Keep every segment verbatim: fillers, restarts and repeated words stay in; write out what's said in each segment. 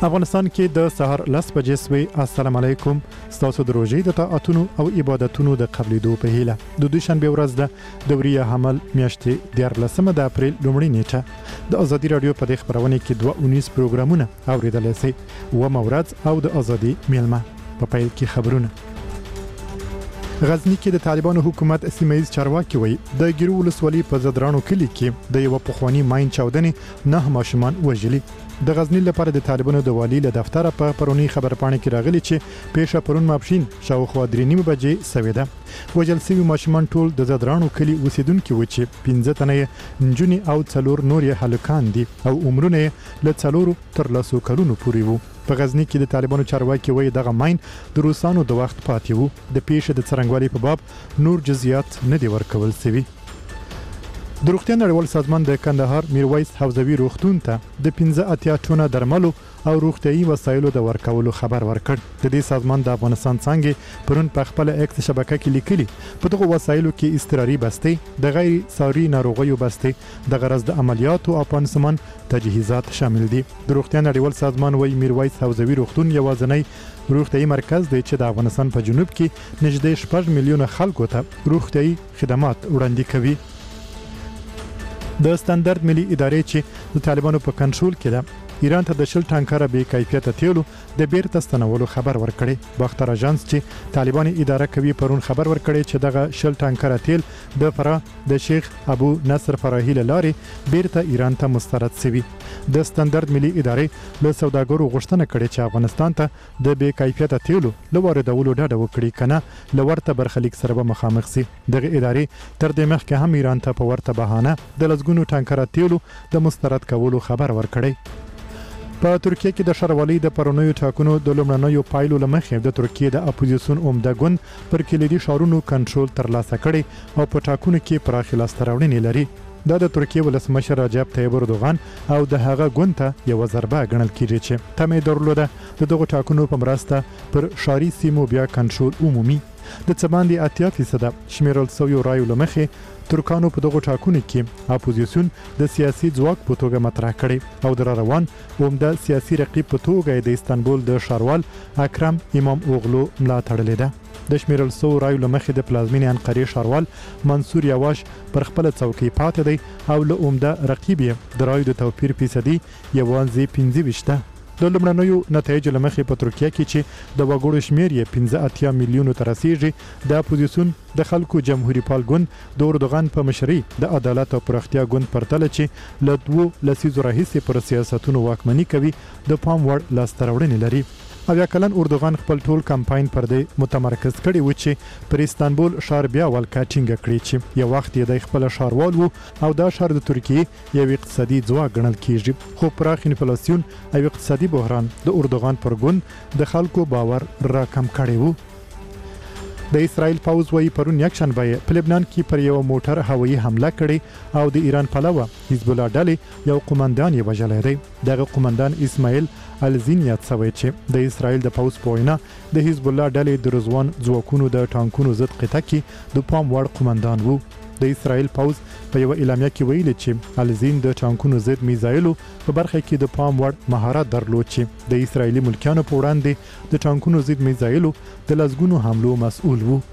افغانستان کې د سحر لس بجې سوي. السلام علیکم. ستاسو د روژې د طاعتونو او عبادتونو د قبلېدو په هیله د دوشنبه ورځ د دوري حمل میاشتې دیارلسمه د اپریل لومړۍ نیټه د ازادي رادیو په دې خبرونه کې دوه اونیس پروګرامونه اوریدلای شئ. و مورز او د ازادي میلمه په پیل کې خبرونه. غزنی کې د طالبانو حکومت سیمایي چارواکي وایي د ګیرو ولسوالۍ په زدرانو کلی کې د یو پخوانی ماین چاودنې نه ماشومان وژلي. د غزنی لپاره د طالبانو د والی له دفتر په پرونی خبرپاڼه کې راغلي چې پیښه پرون ماپښین شاوخوا درې نیمه بجې سوي ده. وژل شوي ماشومان ټول د زدرانو کلی اوسیدونکي و چې پنځه تنه نجونې او څلور نور یې هلکان دي او عمرونه یې له څلورو تر لسو کلونو پورې وو. په غزنی کې د طالبانو چارواکي وایي دغه ماین د روسانو د وخت پاتې وو. د پیښې د څرنګوالي په باب نور جزئیات نه دي ورکول شوي. د روغتیا نړیوال سازمان د کندهار میرویس حوزوي روغتون ته د پنځه اتیا ټونه درملو او روغتیايي وسایلو د ورکولو خبر ورکړ. د دې سازمان د افغانستان څنګه پرون په خپل ایکس شبکه کې لیکلي په دغه وسایلو کې اضطراري بستې، د غیر ساري ناروغیو بستې، د غرض د عملیاتو او پانسمان تجهیزات شامل دي. د روغتیا نړیوال سازمان وایي میرویس حوزوي روغتون یوازینی روغتیايي مرکز دی چې د افغانستان په جنوب کې نږدې شپږ میلیونه خلکو ته روغتیايي خدمات وړاندې کوي. د ستاندرد ملي ادارې چې د طالبانو په کنټرول کې ده ایران ته د شل ټانکره بې کیفیته تیلو د بیرته ستنولو خبر ورکړي. باختر اژانس چې طالبان اداره کوي پرون خبر ورکړي چې دغه شل ټانکره تیل د فرا د شیخ ابو نصر فراهی لارې بیرته ایران ته مسترد شوی. د ستاندرد ملي ادارې له سوداګرو غوښتنه کړې چې افغانستان ته د بې کیفیته تیلو له واردولو ډډه وکړي کنه له ورته برخلیک سره به مخامخ شي. دغه ادارې تر دې مخکې هم ایران ته په ورته بهانه د لسګونو ټانکره تیلو د مسترد کولو خبر ورکړي. په ترکیه کې د شاروالۍ د پرونیو ټاکنو د لومړنیو پایلو لمخې د ترکیه د اپوزیسیون عمده ګوند پر کلیدي ښارونو کنټرول ترلاسه کړي او په ټاکنو کې پراخې لاسته راوړنې لري. دا د ترکیه ولسمشر رجب طیب اردوغان او د هغه ګوند ته یو ضربه ګڼل کیږي چې تمه درلوده د دغه ټاکنو په مرسته پر ښاري سیمو بیا کنټرول عمومي. د څه باندې اتیا فیصده شمیرل شویو رایو لمخې ترکانو په دغه ټاکنو کې اپوزیسیون د سیاسي ځواک په توګه مطرح کړي او د روان عمده سیاسي رقیب په توګه د استانبول د ښاروال اکرم امام اوغلو ملاتړ لیده. د شمیرل شو رایو لمخې د پلازمینې انقرې ښاروال منصور یواش پر خپل څوکۍ پاتې دی او له عمده رقیب یې د رایو د توپیر فیصدي یوازې پنځه ویشت ده. د لومړنیو نتایجو لمخې په ترکیه کې چې د وګړو شمیر یې پنځه اتیا میلیونو ته رسیږي د اپوزیسیون د خلکو جمهوریت پال ګوند د اردوغان په مشرۍ د عدالت او پراختیا ګوند پرتله چې له دوو لسیزو راهیسې پر سیاستونو واکمني کوي د پام وړ لاسته راوړنې لري. اویا کلن اردوغان خپل ټول کمپاین پر دې متمرکز کړي و چې پر استانبول ښار بیا ولکه ټینګه کړي چې یو وخت یې د خپل ښاروال وو او دا ښار د ترکیې یو اقتصادي ځواک ګڼل کیږي. خو پراخ انفلاسیون او اقتصادي بحران د اردوغان پر ګوند د خلکو باور راکم کړی وو. د اسرائیل پوځ وایي پرون یکشنبه په لبنان کې پر یو موټر هوایي حمله کړې او د ایران پلوه حزب الله ډلې یو قومندان یې وژلی دی. دغه قومندان اسماعیل الزین یاد شوی چې د اسرائیل د پوځ په وینا د حزب الله ډلې د رضوان ځواکونو د ټانکونو ضد قطعه کې د پام وړ قومندان وو. د اسرائیل پوځ په یو اعلامیه کې ویلي چې الزین د ټانکونو ضد میزایلو په برخه کې د پام وړ مهارت درلود چې د اسرائیلي ملکیانو په وړاندې د ټانکونو ضد میزایلو د لسګونو حملو مسؤل وو.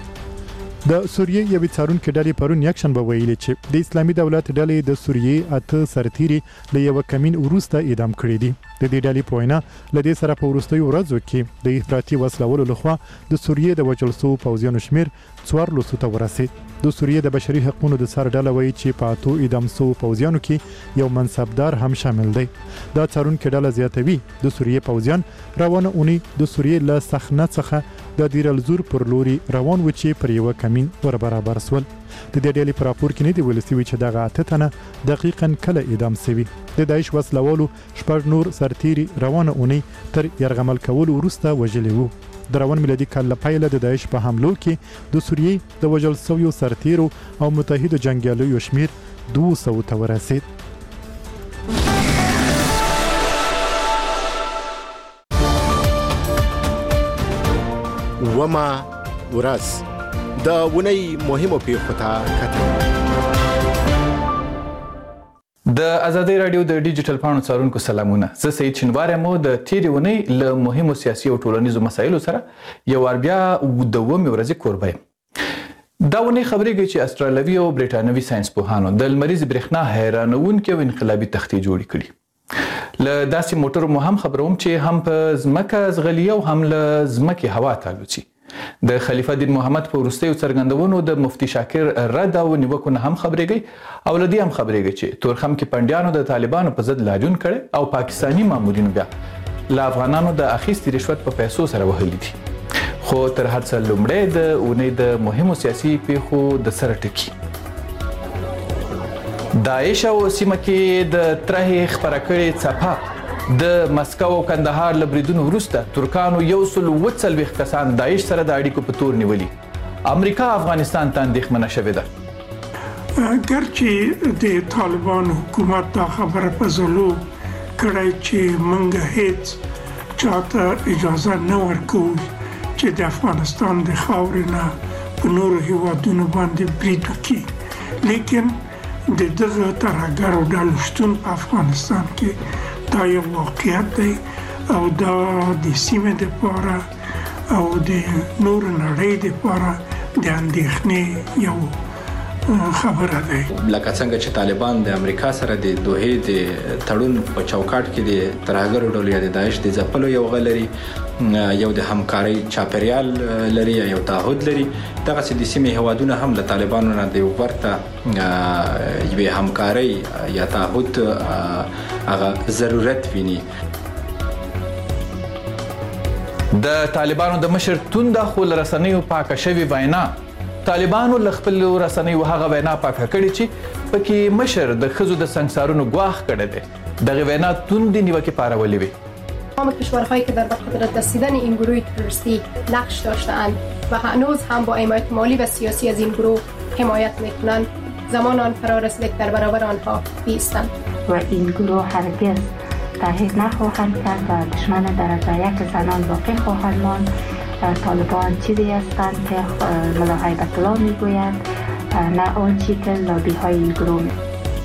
د سوریې یوې څارونکې ډلې پرون یکشنبه ویلي چې د اسلامي دولت ډلې د سوریې اته سرتیري له یوه کمین وروسته اعدام کړي دي. د دې ډلې په وینا له دې سره په وروستیو ورځو کې د افراطي وسلولو لخوا د سوریې د وژل شوو پوځیانو شمیر څوارلسو ته ورسید. د سوریې د بشري حقوقو د سر ډله وایي چې په اتو اعدام شوو پوځیانو کې یو منصبدار هم شامل دی. دا څارونکې ډله زیاتوي د سوریې پوځیان روانه اونۍ د سوریې له صحنه څخه د دیر الزور پر لوري روان و چې پر یو کمین ور برابر سول. د دې ډلې په راپور کې نه دی ویل شوی چې دغه اته تنه دقیقاً کله اعدام شوي. د داعش وسلوالو شپږ نور سرتیري روانه اونۍ تر یرغمل کولو وروسته وژلي وو. د روان میلادي کال له پیله د داعش په حملو کې د سوریې د وژل شویو سرتیرو او متحدو جنګیالیو شمیر دوه سوه ته ورسید. وما ورځ د ونې مهمو پیښو ته کتل. د ازادۍ راډیو د ډیجیټل پاڼو څارونکو سلامونه. زه سید شینوار یم. د تیرې اونۍ له مهمو سیاسي او ټولنیزو مسایلو سره یو وار بیا د اوومې ورځې کوربه یم. دا اونۍ خبرېږي چې استرالیوي او برېټانوي ساینسپوهانو د لمریزې برېښنا حیرانوونکې او انقلابي تختې جوړې کړي. له داسې موټرو مو هم خبروم چې هم په ځمکه ځغلي او هم له ځمکې هوا ته الوځي. د خلیفه دین محمد په وروستیو څرګندونو د مفتي شاکر رد او نیوکو نه هم خبرېږي او له دې هم خبرېږي چې تورخم کې پنډیانو د طالبانو په ضد لاریون کړی او پاکستاني مامورینو بیا له افغانانو د اخیستي رشوت په پیسو سره وهلي دي. خو تر هر څه لومړی د اونۍ د مهمو سیاسي پیښو د سره ټکي. داعش او سیمه کې د ترهې خپره کړې څپه د مسکو او کندهار له بریدونو وروسته ترکانو یو سل اووه څلوېښت کسان داعش سره د اړیکو په تور نیولي. امریکا افغانستان ته اندېښمنه شوې ده. ګرچې د طالبان حکومت دا خبره په زلو کړی چې موږ هیڅ چاته اجازه نه ورکوو چې د افغانستان د خاورې نه په نورو هیوادونو باندې برید وکړي، لیکن د دغه ترهګرو ډلو شتون په افغانستان کې دا یو واقعیت دی او دا د سیمې دپاره او د نور نړۍ دپاره د اندېښنې یو خبره دی. لکه څنګه چې طالبان د امریکا سره د دوحې د تړون په چوکاټ کې د ترهګرو ډلو یا د داعش د ځپلو یو غل لري، یو د همکارۍ چاپیریال لري، یو تعهد لري، دغسې د سیمې هیوادونه هم له طالبانو نه د ورته یوې همکارۍ یا تعهد هغه ضرورت ویني. د طالبانو د مشر تونده خو له رسنیو پاکه شوې وینا طالبانو له خپلو رسنیو هغه وینا پاکه کړې چې پکې مشر د ښځو د سنګسارونو ګواښ کړی دی. دغه وینا توندې نیوکې پارولې وې. تمام کشورهایی که در به قدرت رسیدن این گروه تروریستی نقش داشته‌اند و هنوز هم با حمایت مالی و سیاسی از این گروه حمایت می‌کنند، زمان آن فرا رسیده در برابر آنها بایستند. و این گروه هرگز تایید نخواهند کرد و دشمن درجه یک زنان باقی خواهند ماند. طالبان چیزی هستند که ملا هیبت الله میگوید، نه آنچه که لابی های این گروه می.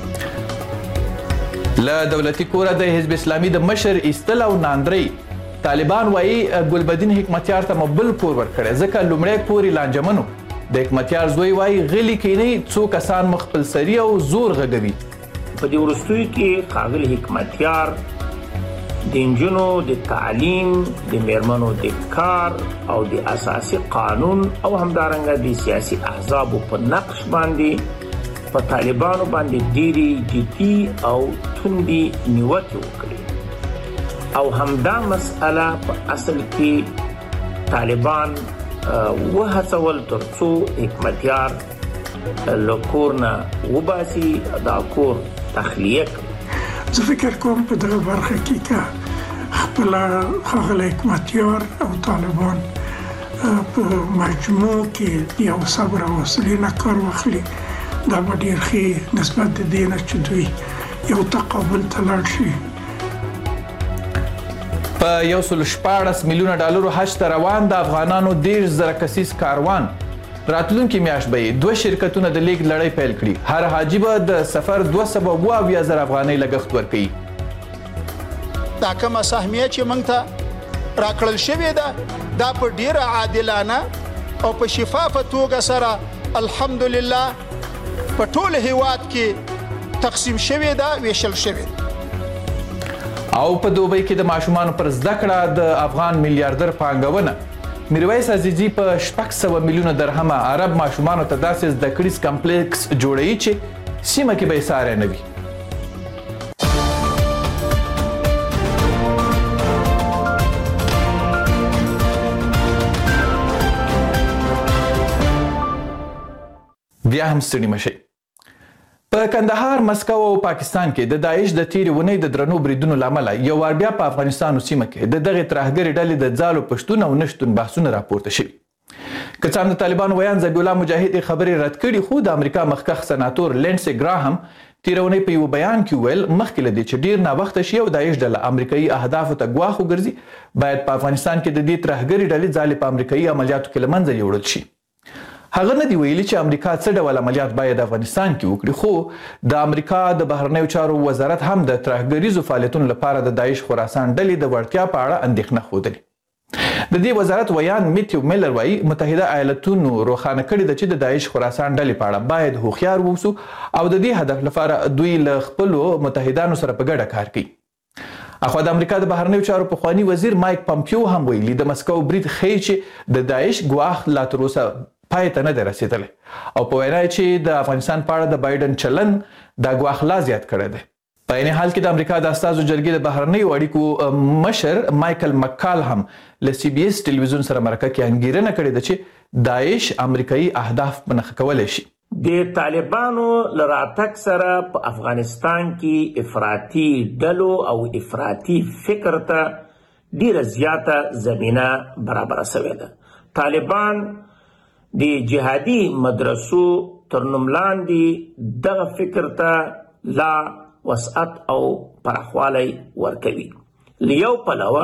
له دولتي کوره د حزب اسلامي د مشر ایستل او ناندري طالبان وایي ګلبدین حکمتیار ته مبل کور ورکړی، ځکه لومړی کور یې لانجمنو. د حکمتیار زوی وایي غلي کینی څو کسان مخ خپلسري او زور غږوي. په دې وروستیو کې ښاغلي حکمتیار د نجونو د تعلیم، د میرمنو د کار او د اساسي قانون او همدارنګه د سیاسي احزابو په نقش باندې په طالبانو باندې ډېرې جدي او توندې نیوکې وکړې او همدا مسئله په اصل کې طالبان وهڅول تر څو حکمتیار له کور نه وباسي، دا کور تخلیه کړي. زه فکر کوم په دغه برخه کې که خپله ښاغلی حکمتیار او طالبان په مجموع کې یو صبر او حوصلې نه کار واخلي، دا به ډېر ښې نسبت د دې نه چې دوی یو تقابل ته لاړ شي. په یو سل شپاړس میلیونه ډالرو حج ته روان د افغانانو دېرش زره کسیز کاروان راتلونکي میاشت به دوه شرکتونه د لیږد لړۍ پیل کړي. هر حاجي به د سفر دوه سوه اووه اویا زره افغانۍ لګښت ورکوي. دا کومه سهمیه چې موږ ته راکړل شوې ده دا په ډیره عادلانه او په شفافه توګه سره الحمدلله په ټول هیواد کې تقسیم شوې ده، ویشل شوې ده. او په دوبۍ کې د ماشومانو پر زده کړه د افغان میلیاردر پانګونه میرویس عزیزي په شپږ سوه میلیونه درهمه عرب ماشومانو ته داسې زده کړیز کمپلیکس جوړوي چې سیمه کې به یې ساری نه وي. بیا هم ستړي مشئ. په کندهار، مسکو او پاکستان کې د داعش د تیرې اونۍ د درنو بریدونو له امله یو وار بیا په افغانستان او سیمه کې د دغې ترهګرې ډلې د ځالو پشتون او نشتون بحثونه راپورته شوي. که څه هم د طالبانو ویان ذبیح الله مجاهد یې خبرې رد کړي، خو د امریکا مخکښ سناتور لینډسي ګراهم تیره اونۍ په یو بیان کې وویل مخکې له دې چې ډېر ناوخته شي او داعش ډله امریکایي اهدافو ته ګواښ وګرځي، باید په افغانستان کې د دې ترهګرې ډلې ځالې په امریکایي عملیاتو کې له منځه یوړل شي. هغه نه دی ویلي چې امریکا څه ډول عملیات باید افغانستان کې وکړي، خو د امریکا د بهرنیو چارو وزارت هم د ترهګریزو فعالیتونو لپاره د داعش خراسان ډلې د وړتیا په اړه اندېښنه ښودلې. د دې وزارت ویان میتیو میلر وایي متحده ایالتونو روښانه کړي ده چې د داعش خراسان ډلې په اړه باید هوښیار واوسو او د دې هدف لپاره دوی له خپلو متحدانو سره په ګډه کار کوي. اخوا د امریکا د بهرنیو چارو پخواني وزیر مایک پامپیو هم ویلي د مسکو برید ښیي چې د داعش ګواښ لا تر اوسه پای ته نه دی رسېدلی او په وینا چې د افغانستان په اړه د بایډن چلن دا ګواښ لا زیات کړی دی. په عین حال کې د امریکا د استازو جرګې د بهرنیو اړیکو مشر مایکل مکال هم له سی بي اس ټلویزیون سره مرکه کې انګیرنه کړې ده چې داعش امریکایي اهداف په نښه کولی شي. د طالبانو له راتګ سره په افغانستان کې افراطي ډلو او افراطي فکر ته ډیره زیاته زمینه برابره شوې ده. طالبان د جهادي مدرسو تر نوم لاندې دغه فکر ته لا وسعت او پراخوالی ورکوي. لیو پلوه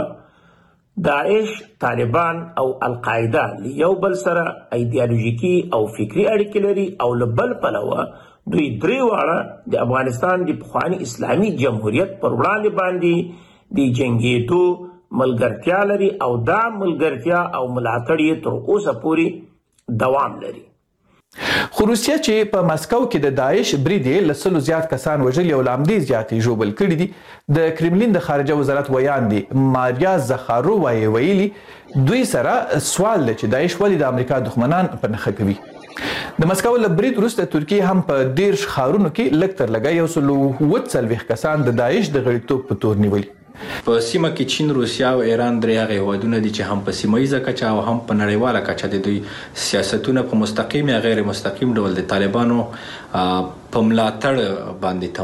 داعش، طالبان او القاعده لیو بل سره ایدیالوژیکي او فکری اړیکې لري او له بل پلوه دوی درې واړه د افغانستان د پخواني اسلامي جمهوریت پر وړاندې باندې د جنګېدو ملګرتیا لري او دا ملګرتیا او ملاتړ یې تر اوسه پورې دوام لري. خو روسیه چې په مسکو کې د داعش برید یې له سلو زیات کسان وژلي او له همدې زیاتې ژوبل کړي دي، د کرملین د خارجه وزارت ویان دی ماریا زخارووا یې ویلي دوی سره سوال دی چې داعش ولې د امریکا دښمنان په نښه کوي. د مسکو له برید وروسته ترکیه هم په دېرش ښارونو کې لږ تر لږه یو سل اووه څلوېښت کسان د داعش د غړیتوب په تور نیولي. په سیمه کې چین، روسیا او ایران درې هغه هیوادونه دي چې هم په سیمه ییزه کچه او هم په نړیواله کچه د دوی سیاستونه په مستقیم یا غیر مستقیم ډول د طالبانو په ملاتړ باندې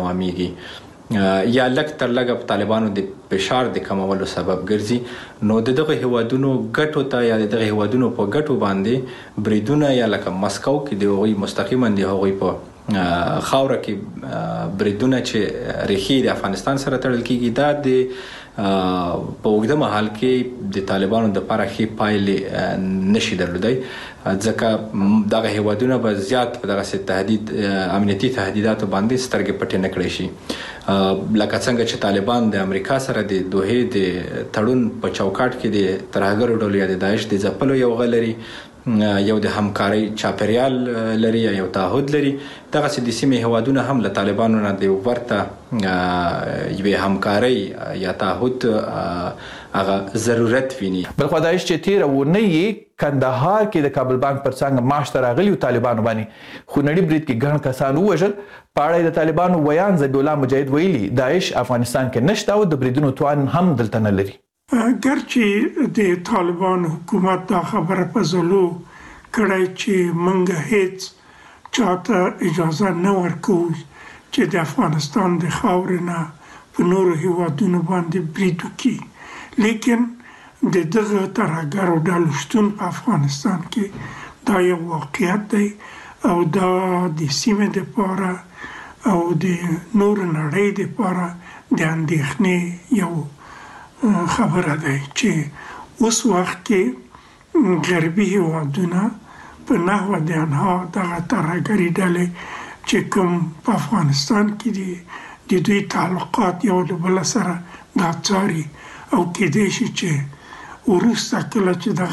تمامیږي یا لږ تر لږه په طالبانو د فشار د کمولو سبب ګرځي. نو دغه هیوادونو ګټو ته یا دغه هیوادونو په ګټو باندې بریدونه یا لکه مسکو کې د هغوی مستقیما د هغوی په خاوره کې بریدونه چې ریښې د افغانستان سره تړل کیږي، دا د په اوږده مهال کې د طالبانو د لپاره ښې پایلې نشي درلودی، ځکه دغه هیوادونه به زیات په دغسې تهدید امنیتي تهدیداتو باندې سترګې پټې نه کړی شي. لکه څنګه چې طالبان د امریکا سره د دوحې د تړون په چوکاټ کې د ترهګرو ډلو یا د داعش د ځپلو یو غږ لري، یو د همکارۍ چاپیریال لري یا یو تعهد لري. دغسې د سیمې هیوادونه هم له طالبانو نه د ورته یوې همکارۍ یا تعهد هغه ضرورت ویني. بلخوا داعش چې تېره اونۍ یې کندهار کې د کابل بانک پر څنګ معاش ته راغلي طالبانو باندې خونړي برید کې ګڼ کسان ووژل. په اړه د طالبانو ویان ذبیح الله مجاهد ویلي داعش افغانستان کې نشته او د بریدونو توان هم دلته نه لري. ګرچې د طالبان حکومت دا خبره په زلو کړی چې موږ هیڅ چاته اجازه نه ورکوو چې د افغانستان د خاورې نه په نورو هیوادونو باندې برید وکړي، لیکن د دغه ترهګرو ډلو شتون په افغانستان کې دا یو واقعیت دی او دا د سیمې دپاره او د نورو نړۍ دپاره د اندېښنې یو خبره ده چې اوس وخت کې غربي هیوادونه په نحو د انها دغه ترهګري ډلې چې کوم په افغانستان کې دي د دوی تعلقات یو له بل سره دا څاري او کېدای شي چې وروسته کله چې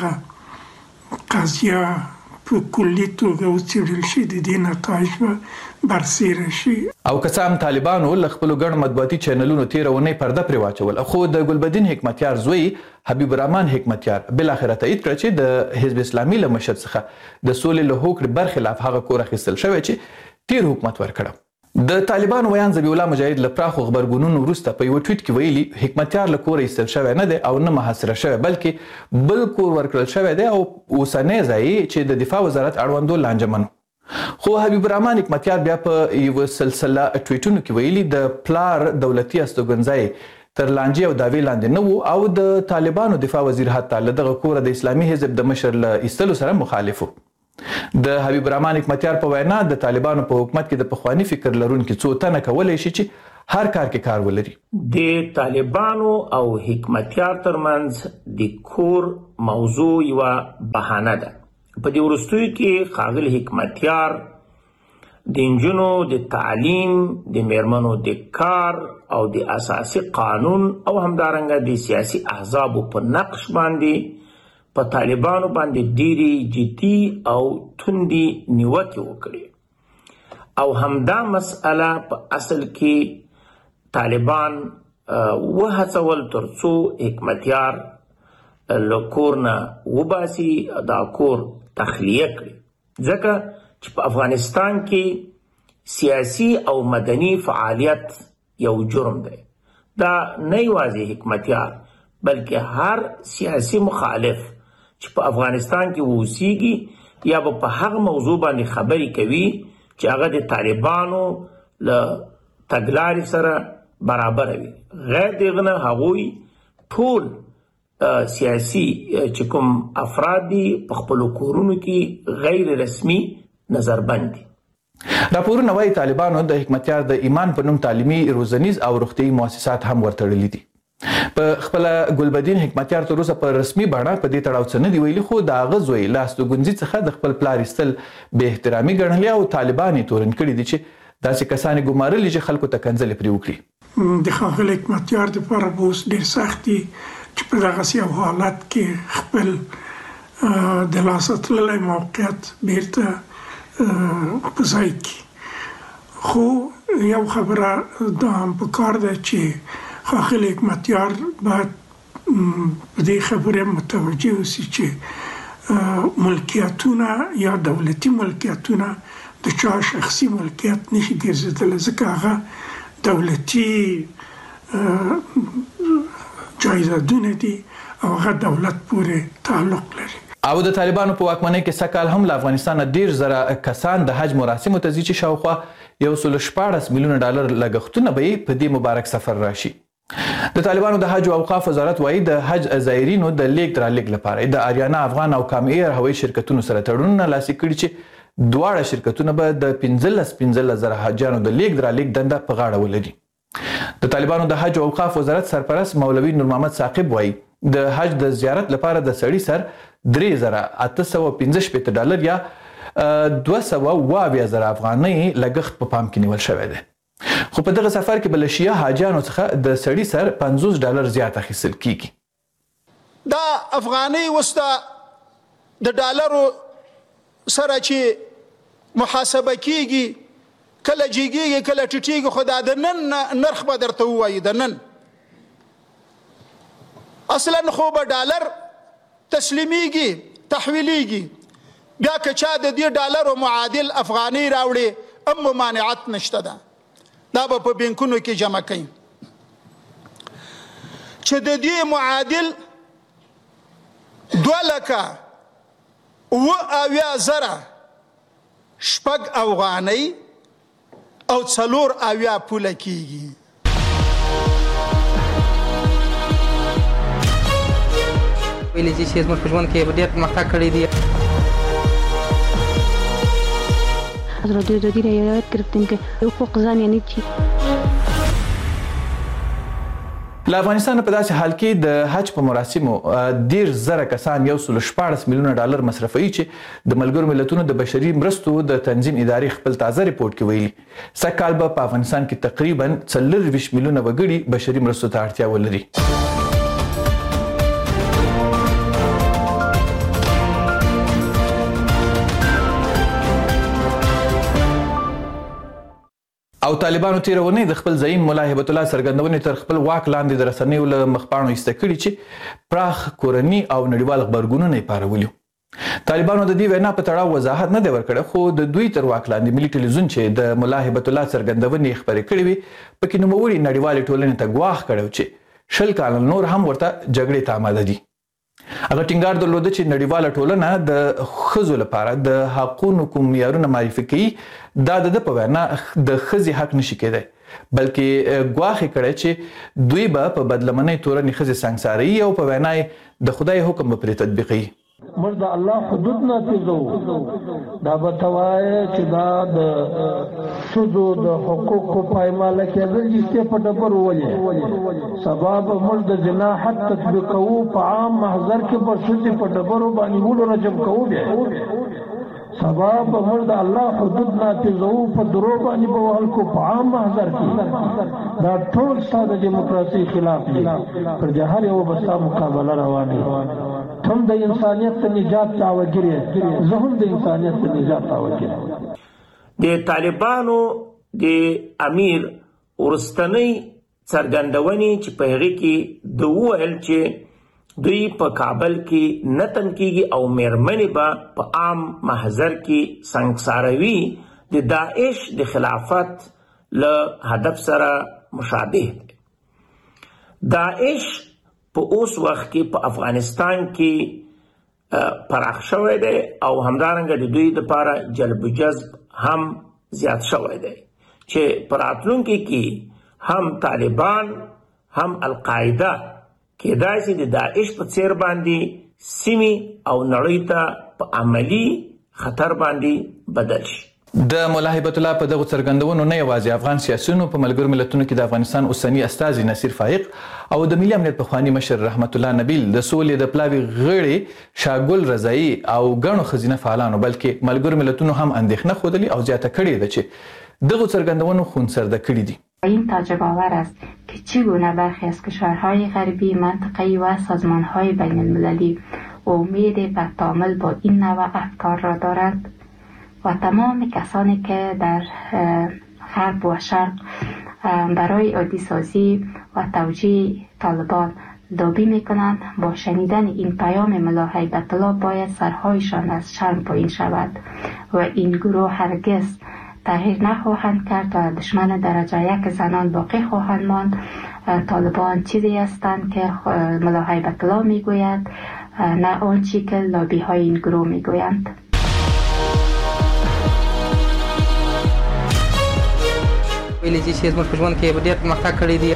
دغه قضیه په کلي توګه وڅېړل شي د دې نتایج به برسېره شي. او که څه هم طالبانو له خپلو ګڼو مطبوعاتي چینلونو تېره اونۍ پرده پرې واچول، خو د ګلبدین حکمتیار زوی حبیب الرحمن حکمتیار بالاخره تایید کړه چې د حزب اسلامي له مشر څخه د سولې له هوکړې برخلاف هغه کور اخیستل شوی چې تېر حکومت ورکړه. د طالبانو ویان ذبیح الله مجاهد له پراخو غبرګونونو وروسته په یوه ټویټ کې ویلي حکمتیار له کوره ایستل شوی نه دی او نه محاصره شوی، بلکې بل کور ورکړل شوی دی او اوسنی ځای چې د دفاع وزارت اړوندو لانجمن. خو حبیب الرحمن حکمتیار بیا په یوه سلسله ټویټونو کې ویلي د پلار دولتي استوګنځی تر لانجې او دعوې لاندې نه و او د طالبانو دفاع وزیر حتی له دغه کوره د اسلامي حزب د مشر له ایستلو سره مخالف و. د حبیب الرحمن حکمتیار په وینا د طالبانو په حکومت کې د پخواني فکر لرونکي څو تنه کولی شي چې هر کار کې کار ولري. د طالبانو او حکمتیار ترمنځ د کور موضوع یوه بهانه ده. په دې وروستیو کې ښاغلي حکمتیار د نجونو د تعلیم، د میرمنو د کار او د اساسي قانون او همدارنګه د سیاسي احزابو په نقش باندې په طالبانو باندې ډېرې جدي او توندې نیوکې وکړې او همدا مسئله په اصل کې طالبان وهڅول تر څو حکمتیار له کور نه وباسي، دا کور تخلیه کړي، ځکه چې په افغانستان کې سیاسي او مدني فعالیت یو جرم دی. دا نه یوازې حکمتیار بلکې هر سیاسي مخالف چې په افغانستان کې اوسیږي یا به په هغه موضوع باندې خبرې کوي چې هغه د طالبانو له تګلارې سره برابر وي. غیر دغه نه هغوی ټول سیاسي چې کوم افراد دي په خپلو کورونو کې غیر رسمي نظربند دي. راپورونه وايي طالبانو د حکمتیار د ایمان په نوم تعلیمي، روزنیز او روغتیايي مؤسسات هم ورتړلي دي. په خپل ګلبدین حکمتیار تر اوسه په رسمي بڼه په دې تړاو څه نه دی ویلي، خو د هغه زوی لاستوګنځي څخه د خپل پلار ایستل بې احترامي ګڼلې او طالبان یې تورن کړي دي چې داسې کسان یې ګمارلي چې خلکو ته کنځلې پرې وکړي. د ښاغلي حکمتیار دپاره به اوس ډېر سخت دي چې په دغسې یو حالت کې خپل د لاسه تللی موقعیت بیرته په ځای کې. خو یو خبره دا هم پکار ده چې ښاغلي حکمتیار باید په دې خبرې متوجه اوسي چې ملکیتونه یا دولتي ملکیتونه د چا شخصي ملکیت نشي ګرځېدلی، ځکه هغه دولتي جایدادونه دي او هغه دولت پورې تعلق لري. او د طالبانو په واکمنۍ کې سږ هم له افغانستان ډیر زره کسان د حج مراسمو ته ځي چې شاوخوا یو سل شپاړس میلیونه ډالر لګښتونه به یې په دې مبارک سفر راشي. د طالبانو د حج او اوقاف وزارت وایي د حج زایرینو د لیږد رالېږد لپاره د آریانا افغان او کام ایر هوایي شرکتونو سره تړونونه لاسلیک کړي چې دواړه شرکتونه به د پنځلس پنځلس زره حاجیانو د لیږد رالېږد دنده په غاړه ولري. د طالبانو د حج او اوقاف وزارت سرپرست مولوي نور محمد ثاقب وایي د حج د زیارت لپاره د سړي سر درې زره اته سوه پنځه شپېته ډالر یا دوه سوه اوه اویا زره افغانۍ لګښت په پام کې نیول شوی دی. خو په دغه سفر کې به له شیعه حاجیانو څخه د سړي سر پنځوس ډالر زیات اخیستل کیږي. دا افغانۍ اوس د ډالرو سره چې محاسبه کیږي کله جیږي کله ټیټیږي، خو دا د نن نرخ به درته ووایي. د نن اصلا خو به ډالر تسلیمیږي تحویلیږي، بیا که چا د دې ډالرو معادل افغانۍ راوړي هم ممانعت نشته ده، دا به په بینکونو کې جمع کوي چې د دې معادل دوه لکه اوه اویا زره شپږ افغانۍ او څلور اویا پوله کیږي. ویلي چې زموږ په ژوند کې ډېر پرمختګ کړی دی. از رادیو دادی را یاد گرفتیم که حقوق زن یعنی چی. له افغانستان په داسې حال کې د حج په مراسمو ډیر زره کسان یو سل شپاړس میلیونه ډالر مصرفوي چې د ملګرو ملتونو د بشري مرستو د تنظیم ادارې خپل تازه ریپورت کې ویلي سږ کال به په افغانستان کې تقریبا څلرویشت میلیونه وګړي بشري مرستو ته اړتیا ولري. او طالبانو تیر ونی د خپل زعیم مولا هیبت الله څرګندونې تر خپل واک لاندې د رسنیو له مخپاڼو ایسته کړي چې پراخ کورني او نړیوال غبرګونونه یې پارولي. طالبانو د دې وینا په تړاو وضاحت نه دی ورکړی، خو د دوی تر واک لاندې ملي ټلویزیون چې د مولا هیبت الله څرګندونې خپرې کړې وي پکې نوموړي نړیوالې ټولنې ته ګواښ کړی چې شل کاله نور هم ورته جګړې ته آماده دي. هغه ټینګار درلوده چې نړیواله ټولنه د ښځو لپاره د حقونو کوم معیارونه معرفي کوي دا د ده په وینا د ښځې حق نشي کېدی، بلکې ګواښ یې کړی چې دوی به په بدلمنۍ تورنې ښځې سنګساروي او په وینا یې د خدای حکم به پرې تطبیقوي. موږ د الله حدود نافذو. دا به ته وایې چې دا د ښځو د حقوقو پایماله کېدل چې ستې په ډبرو ولې سبا به موږ د زنا حد تطبیقوو په عام محضر کې به ښځې په ډبرو باندې ولو رجم کوو. بیا سبا به موږ د الله حدود نافذوو په درو باندې به وهل کو په عام محضر کې. دا ټول ستا د ډیموکراسۍ خلاف دي. پر دې هر یو به ستا مقابله روانه وي. هم د انسانیت ته نجات دعوګیر یې، زه هم د انسانیت ته نجات دعوګیر یم. د طالبانو د امیر ورستنۍ څرګندونې چې په هغې کې د وویل چې دوی په کابل کې نه تم کېږي او میرمنې به په عام محضر کې سنګساروي د داعش د خلافت له هدف سره مشابه دی. داعش په اوس وخت کې په افغانستان کې پراخ شوی دی او همدارنګه د دوی لپاره جلب و جذب هم زیات شوی دی چې په راتلونکي کې هم طالبان هم القاعده کېدای شي د داعش په څیر باندې سیمې او نړۍ ته په عملي خطر باندې بدل شي. د مولا هیبت الله په دغه څرګندونو نه یوازې افغان سیاسیونو په ملګرو ملتونو کې د افغانستان اوسنی استازي نصیر فائق او د ملي امنیت پخوانی مشر رحمت الله نبیل د سولې د پلاوي غړي شاګل رضایی او ګڼو ښځینه فعالانو بلکې ملګرو ملتونو هم اندېښنه ښودلې او زیاته کړې ده چې دغه څرګندونو خونسرده کړي دي. این تعجب آور است که چگونه برخی از کشورهای غربی منطقه‌ای و سازمانهای بین المللی امید به تعامل با این نوع افکار را دارند و تمام کسانی که در غرب و شرق برای عادی سازی و توجیه طالبان لابی میکنند با شنیدن این پیام مولا هیبت الله باید سرهایشان از شرم پایین شود و این گروه هرگز تغییر نخواهند کرد و دشمن درجه یک زنان باقی خواهند ماند. طالبان چیزی هستند که مولا هیبت الله میگوید نه آنچه که لابی های این گروه میگویند. ویلي چې زموږ په ژوند کې ډېر پرمختګ کړی دی.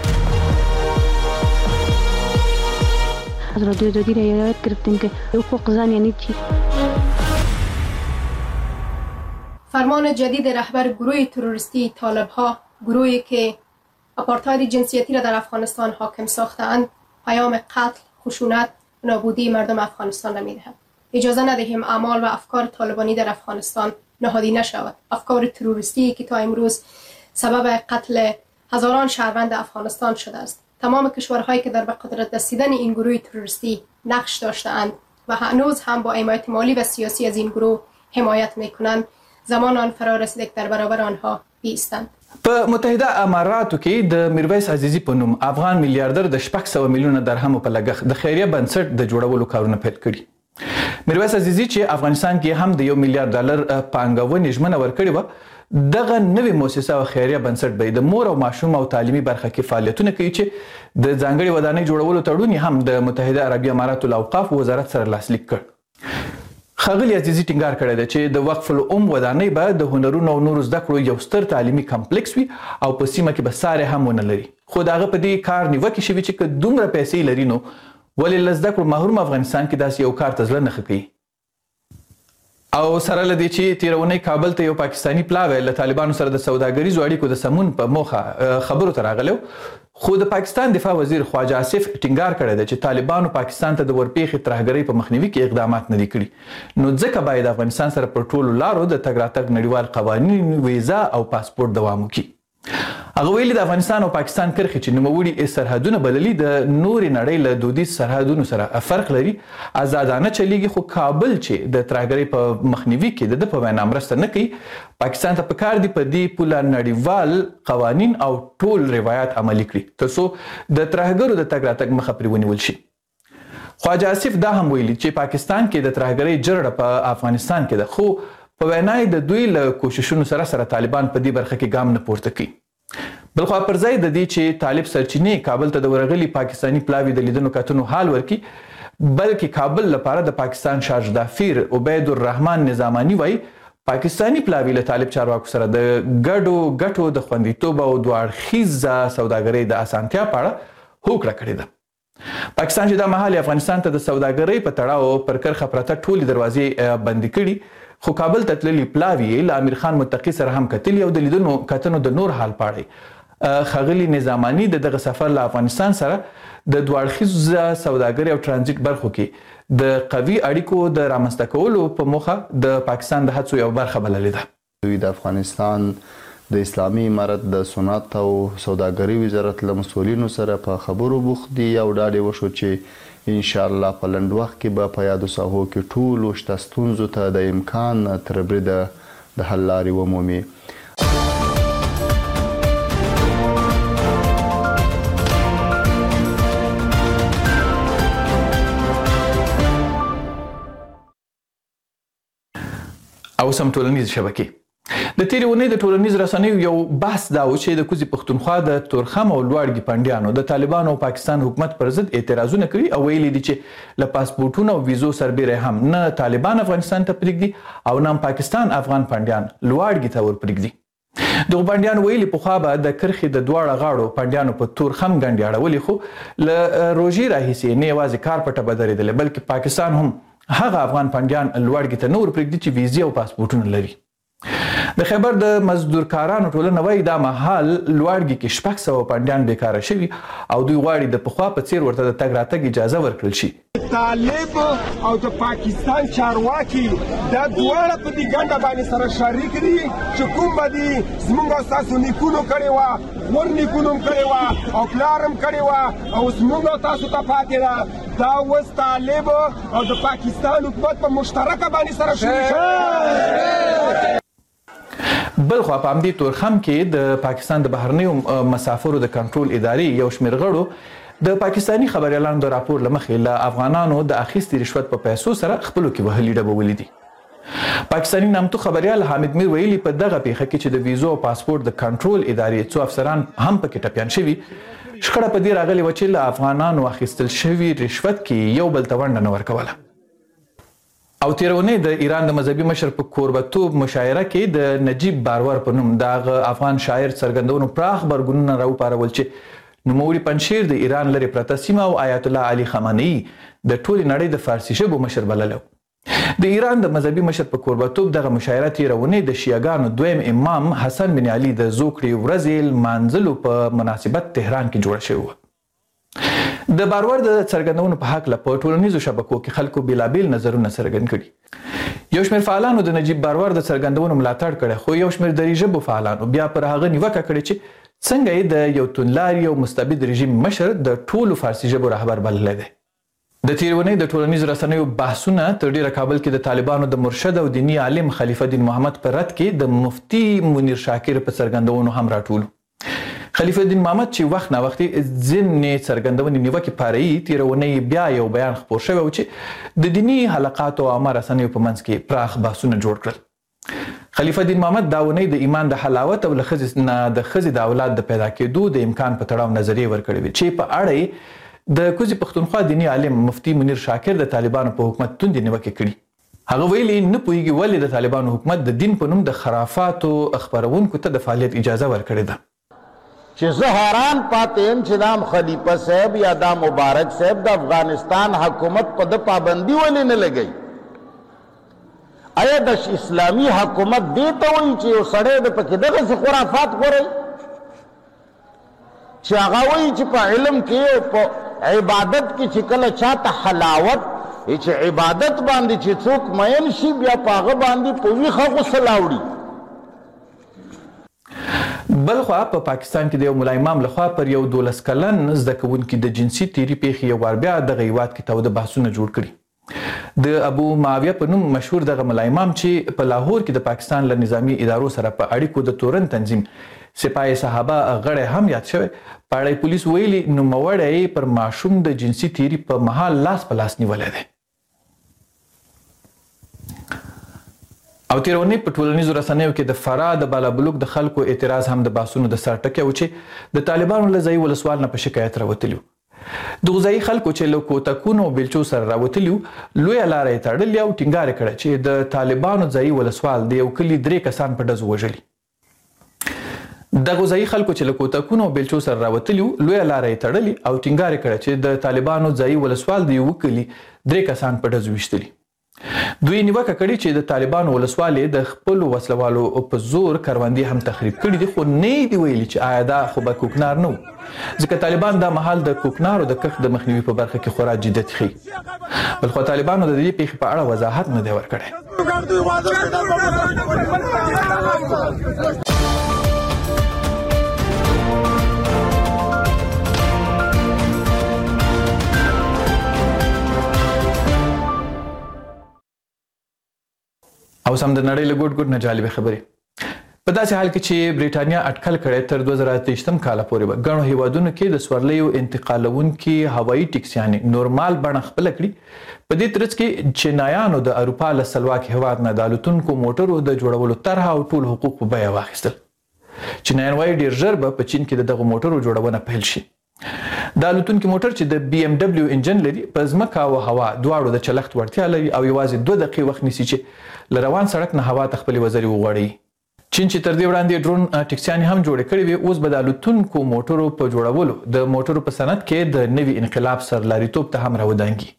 از رادیو آزادی را یاد گرفتیم که حقوق زن یعنی چی. فرمان جدید رهبر گروه تروریستی طالب‌ها، گروهی که آپارتاید جنسیتی را در افغانستان حاکم ساخته‌اند، پیام قتل، خشونت، نابودی مردم افغانستان را می‌دهد. اجازه ندهیم اعمال و افکار طالبانی در افغانستان نهادی نشود. افکار تروریستی که تا امروز سبب قتل هزاران شهروند افغانستان شده است. تمام کشورهایی که در به قدرت رسیدن این گروه تروریستی نقش داشته‌اند و هنوز هم با حمایت مالی و سیاسی از این گروه حمایت می‌کنند، زمان آن فرا رسیده که در برابر آنها بیستند. په متحده اماراتو کې د میرویس عزیزی په نوم افغان میلیاردر د شپږ سوه میلیونه درهمو په لګښت د خیریه بنسټ د جوړولو کارونه پیل کړي. میرویس عزیزی چې افغانستان کې هم د یو میلیارډ ډالر پانګونې ژمنه ورکړې وه، دغه نوې مؤسسه او خیریه بنسټ به د مور او ماشوم او تعلیمي برخه کې فعالیتونه کوي چې د ځانګړې ودانۍ جوړولو تړون هم د متحده عربي اماراتو له اوقافو وزارت سره لاسلیک کړ. ښاغلي عزیزي ټینګار کړی دی چې د وقف العم ودانۍ به د هنرونو او نورو زده کړو یو ستر تعلیمي کمپلیکس وي او په سیمه کې به سارې هم ونه لري. خو د هغه په دې کار نیوکې شوي چې که دومره پیسې لري نو ولې له زده کړو محروم افغانستان کې داسې یو کار ته زړه نه ښه کوي. او سره له دې چې تېره اونۍ کابل ته یو پاکستاني پلاوی له طالبانو سره د سوداګریزو اړیکو د سمون په موخه خبرو ته راغلی، خو د پاکستان دفاع وزیر خواجه آصف ټینګار کړی دی چې طالبانو پاکستان ته د ورپېښې ترهګرۍ په مخنیوي کې اقدامات نه دي کړي، نو ځکه باید افغانستان سره پر ټولو لارو د تګ راتګ نړیوال قوانین، ویزا او پاسپورټ دوام وکړي. هغه ویلي د افغانستان او پاکستان کرښې چې نوموړي سرحدونه بللي د نورې نړۍ له دودیز سرحدونو سره فرق لري، آزادانه چلیږي، خو کابل چې د ترهګرۍ په مخنیوي کې د ده په وینا مرسته نه کوي، پاکستان ته پکار دي په دې پوله نړیوال قوانین او ټول روایات عملي کړي تر څو د ترهګرو د تګ راتګ مخه پرې ونیول شي. خواجه آصف دا هم ویلي چې پاکستان کې د ترهګرۍ جرړه په افغانستان کې ده، خو په وینا یې د دوی له کوششونو سره سره طالبان په دې برخه کې ګام نه پورته کوي. بلخوا پر ځای د دې چې طالب سرچینې کابل ته د ورغلي پاکستاني پلاوي د لیدنو کتنو حال ورکړي، بلکې کابل لپاره د پاکستان شارج دافیر عبید الرحمن نظامانی وایي پاکستاني پلاوي له طالب چارواکو سره د ګډو ګټو د خوندیتوب او دوه اړخیزه سوداګرۍ د اسانتیا په اړه هوکړه کړې ده. پاکستان چې دا مهال افغانستان ته د سوداګرۍ په تړاو پر کرخه پرته ټولې دروازې بندي کړي خو کابل ته تللي پلاوي له امیر خان متقي سره هم کتلي او د لیدنو کتنو د نور حال پاړی ښاغلي نظاماني د دغه سفر له افغانستان سره د دوه اړخیزه سوداګرۍ او ترانزیت برخو کې د قوي اړیکو د رامنځته کولو په موخه د پاکستان د هڅو یو برخه بللې ده. دوی د افغانستان د اسلامي امارت د صنعت او سوداګرۍ وزارت له مسؤلینو سره په خبرو بوخت دي او ډاډ وشو چې ان شاء الله په لنډ وخت کې به په یادو ساحو کې ټولو شته ستونزو ته د امکان تر بریده د حل لارې ومومي. او سم ټولنیز شبکې د تیرې اونۍ د ټولنیز رسنیو یو بحث دا و چې د کوزي پښتونخوا د تورخم او لوړګي پنډیانو د طالبانو او پاکستان حکومت پر ضد اعتراضونه کړي او ویلي دي چې له پاسپورټونو او ویزو سربیره هم نه طالبان افغانستان ته پرېږدي او نه پاکستان افغان پنډیان لوړګي ته ور پرېږدي. دغه پنډیان ویلي پخوا به د کرښې د دواړه غاړو پنډیانو په تورخم ګنډې اړولې خو له روژې راهیسې نه یوازې کار پټه به درېدلې بلکې پاکستان هم هغه افغان پنډیان لوړګي ته نه ور پرېږدي چې ویزې او پاسپورټونه لري. د خیبر د مزدورکارانو ټولنه وایي دا مهال لوړګي کې شپږ سوه پنډیان بیکاره شوي او دوی غواړي د پخوا په څیر ورته د تګ راتګ اجازه ورکړل شي. طالب او د پاکستان چارواکي دا دواړه په دې ګنډه باندې سره شریک دي چې کوم به دي زموږ او ستاسو نیکونو کړې وه ور نیکونو هم کړې وه او پلار هم کړې وه او زموږ او تاسو ته پاتې ده دا اوس طالب او د پاکستان حکومت په مشترکه باندې سره شریک. بل خوا په همدې تورخم کې د پاکستان د بهرنیو مسافرو د کنټرول ادارې یو شمېر غړو د پاکستاني خبریالانو د راپور له مخې له افغانانو د اخیستې رشوت په پیسو سره خپلو کې وهلي ډبولي دي. پاکستاني نامتو خبریال حامد میر ویلي په دغه پیښه کې چې د ویزو او پاسپورت د کنټرول ادارې څو افسران هم پکې ټپیان شوي شخړه په دې راغلې وه چې له افغانانو اخیستل شوي رشوت کې یو بل ته ونډه نه ورکوله. او تیره اونۍ د ایران د مذهبي مشر په کوربتوب مشاعره کې د نجیب بارور په نوم دغه افغان شاعر څرګندونو پراخ غبرګونونه راوپارول چې نوموړي پنجشیر د ایران لرې پرته سیمه او آیت الله علي خامنه‌ای د ټولې نړۍ د فارسي ژبو مشر بللی و. د ایران د مذهبي مشر په کوربتوب دغه مشاعره تیره اونۍ د شیعهګانو دویم امام حسن بن علي د زوکړې ورځې لمانځلو په مناسبت تهران کې جوړه شوې وه. د بارور د څرګندونو په هکله په ټولنیزو شبکو کې خلکو بیلابیل نظرونه څرګند کړي. یو شمېر فعالانو د نجیب بارور د څرګندونو ملاتړ کړی خو یو شمېر دري ژبو فعالانو بیا پر هغه نیوکه کړې چې څنګه یې د یو توندلاري او مستبد رژیم مشر د ټولو فارسي ژبو رهبر بللی دی. د تیرې اونۍ د ټولنیزو رسنیو بحثونه تر ډیره کابل کې د طالبانو د مرشد او دیني عالم خلیفه الدین محمد په رد کې د مفتي منیر شاکر په څرګندونو هم راټول. خلیفه الدین محمد چې وخت نا وختي ځینې څرګندونې نیوکې پاروي تیره اونۍ بیا یو بیان خپور شوی و چې د دیني حلقاتو او عامه رسنیو په منځ کې پراخ بحثونه جوړ کړل. خلیفه الدین محمد دا اونۍ د ایمان د حلاوت او له ښځې نه د ښځې د اولاد د پیدا کېدو د امکان په تړاو نظریې ورکړې وې چې په اړه یې د کوزي پښتونخوا دیني عالم مفتي منیر شاکر د طالبانو په حکومت توندې نیوکې کړي. هغه ویلي نه پوهیږي ولې د طالبانو حکومت د دین په نوم د خرافاتو خپرونکو ته د فعالیت اجازه ورکړې ده. چې زه حیران پاتې یم چې دا خلیفه صاحب یا دا مبارک صاحب د افغانستان حکومت په د پابندي ولې نه لګوي. آیا د اسلامي حکومت دې ته وایي چې یو سړی د پکې دغسې خرافات غوروي چې هغه وایي چې په علم کې او په عبادت کې چې کله چاته حلاوت چې عبادت باندې چې څوک مین شي بیا په هغه باندې په ویښه غسل اوړي. بلخوا په پا پاکستان کې د یو ملا امام لخوا پر یو دولس کلن زده کوونکي د جنسي تیري پیښې یو وار بیا دغه هیواد کې تاوده بحثونه جوړ کړي. د ابو معاویه په نوم مشهور دغه ملا امام چې په لاهور کې د پاکستان له نظامی ادارو سره په اړیکو د تورن تنظیم سپاه صحابه غړی هم یاد شوی په اړه پولیس ویلي نوموړی پر ماشوم د جنسي تیري په مهال لاس په لاس نیولی دی. او تیره اونۍ په ټولنیزو رسنیو کې د فراه د بالابلوک د خلکو اعتراض هم د بحثونو د سر ټکی و چې د طالبانو له ځایي ولسوال نه په شکایت راوتلي وو. دغو ځایي خلکو چې له کوتکونو او بیلچو سره راوتلي وو لویه لاره یې تړلې او ټینګار یې کړی چې د طالبانو ځایي ولسوال د یو کلي درې کسان په ډزو وژلي. د غوځایي خلکو چې له کوتکونو او بیلچو سره راوتلي وو لویه لاره یې تړلې او ټینګار یې کړی چې د طالبانو ځایي ولسوال د یوه کلي درې کسان په ډزو ویشتلي. دوی نیوکه کړې چې د طالبانو ولسوال د خپلو وسلوالو په زور کروندې هم تخریب کړي دي، خو نه یې دي ویلي چې آیا دا خو به کوکنار نه و، ځکه طالبان دا مهال د کوکنارو د کښت د مخنیوي په برخه کې خورا جدیت ښیي. بلخو طالبانو د دې پیښې په اړه وضاحت نه دی ورکړی. او سم د نړۍ له ګوټ ګوټ نه جالبه خبرې. په داسې حال کې چې بریټانیا اټکل کړی تر دوه زره اته ویشتم کال پورې به ګڼو هیوادونو کې د سورلیو انتقالونکي هوایي ټکسیانې نورمال بڼه خپله کړي، په دې ترڅ کې چینایانو د اروپا له سلواکي هیواد نه د الوتونکو موټرو د جوړولو طرحه او ټول حقوق په بیه واخیستل. چینایان وایي ډېر ژر به په چین کې د دغو موټرو جوړونه پیل شي. د الوتونکي موټر چې د بي ام ډبلیو انجن لري په ځمکه او هوا دواړو د چلښت وړتیا لري او یوازې دوه دقیقې وخت نیسي چې له روان سړک نه هوا ته خپلې وزرې وغوړوي. چین چې تر دې وړاندې ډرون ټکسیانې هم جوړې کړې وې، اوس به د الوتونکو موټرو په جوړولو د موټرو په صنعت کې د نوي انقلاب سرلاریتوب ته هم راودانګي.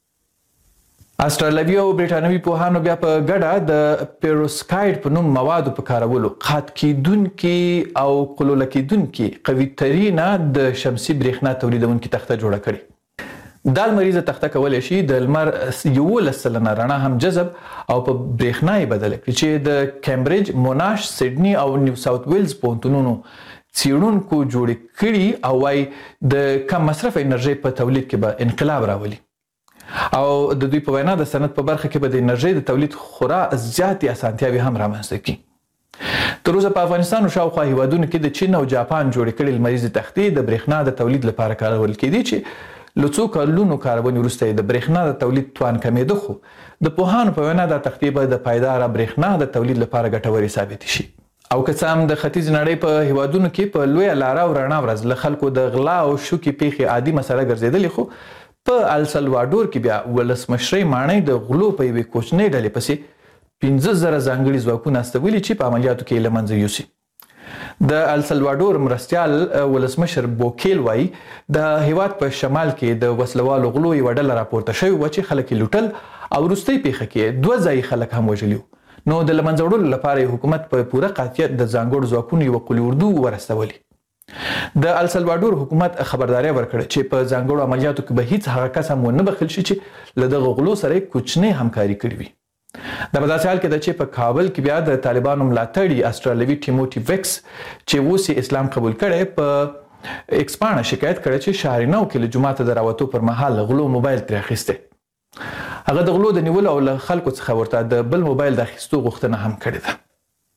استرالیوي او برټانوي پوهانو بیا په ګډه د پیروسکایډ په نوم موادو په کارولو قات کیدونکي او قلوله کیدونکي قوي ترینه د شمسي برېښنا تولیدونکي تخته جوړه کړې. دا لمریزه تخته کولی شي د لمر یولس سلنه رڼا هم جذب او په برېښنا یې بدله کړي چې د کیمبریج، موناش، سیډني او نیو ساوث ویلز پوهنتونونو څیړونکو جوړې کړي او وايي د کم مصرف انرژۍ په تولید کې به انقلاب راولي. او د دوی په وینا د صنعت په برخه کې به د انرژۍ د تولید خورا زیاتې اسانتیاوې هم رامنځته کړي. تر اوسه په افغانستان او شاوخوا هیوادونو کې د چین او جاپان جوړې کړې لمریزې تختې د برېښنا د تولید لپاره کارول کېدې چې له څو کلونو کارونې وروسته یې د برېښنا د تولید توان کمېده، خو د پوهانو په وینا دا تختې به د پایداره برېښنا د تولید لپاره ګټورې ثابتې شي. او که څه هم د ختیځ نړۍ په هیوادونو کې په لویه لاره او رڼا ورځ له خلکو د غلا او شوکې پیښې عادي مسله ګرځېدلې، خو په السلواډور کې بیا ولسمشرۍ ماڼۍ د غلو په یوې کوچنۍ ډلې پسې پنځه زره ځانګړي ځواکونه استولي چې په عملیاتو کې یې له منځه یوسي. د السلواډور مرستیال ولسمشر بوکیل وایي د هیواد په شمال کې د وسلوالو غلو یوه ډله راپورته شوې وه چې خلک یې لوټل او وروستۍ پیښه کې دوه ځایي خلک هم وژلي وو. نو د له منځه وړلو لپاره یې حکومت په پوره قاطعیت د ځانګړو ځواکونو یوه قول اردو ورستولې. د السلواډور حکومت خبرداري ورکړه چې په ځانګړو عملیاتو کې به هیڅ هغه کس هم ونه بخښل شي چې له دغه غلو سره کوچنۍ همکاري کړې وي. دا په داسې حال کې ده چې په کابل کې بیا د طالبانو ملاتړي استرالیوي ټیموټي ویکس چې اوس یې اسلام قبول کړی په ایکس پاڼه شکایت کړی چې شهرینو کې له جوماته د راوتو پر مهال غلو موبایل ترې اخیستی. هغه د غلو د نیولو او له خلکو څخه ورته د بل موبایل د اخیستو غوښتنه هم کړې ده.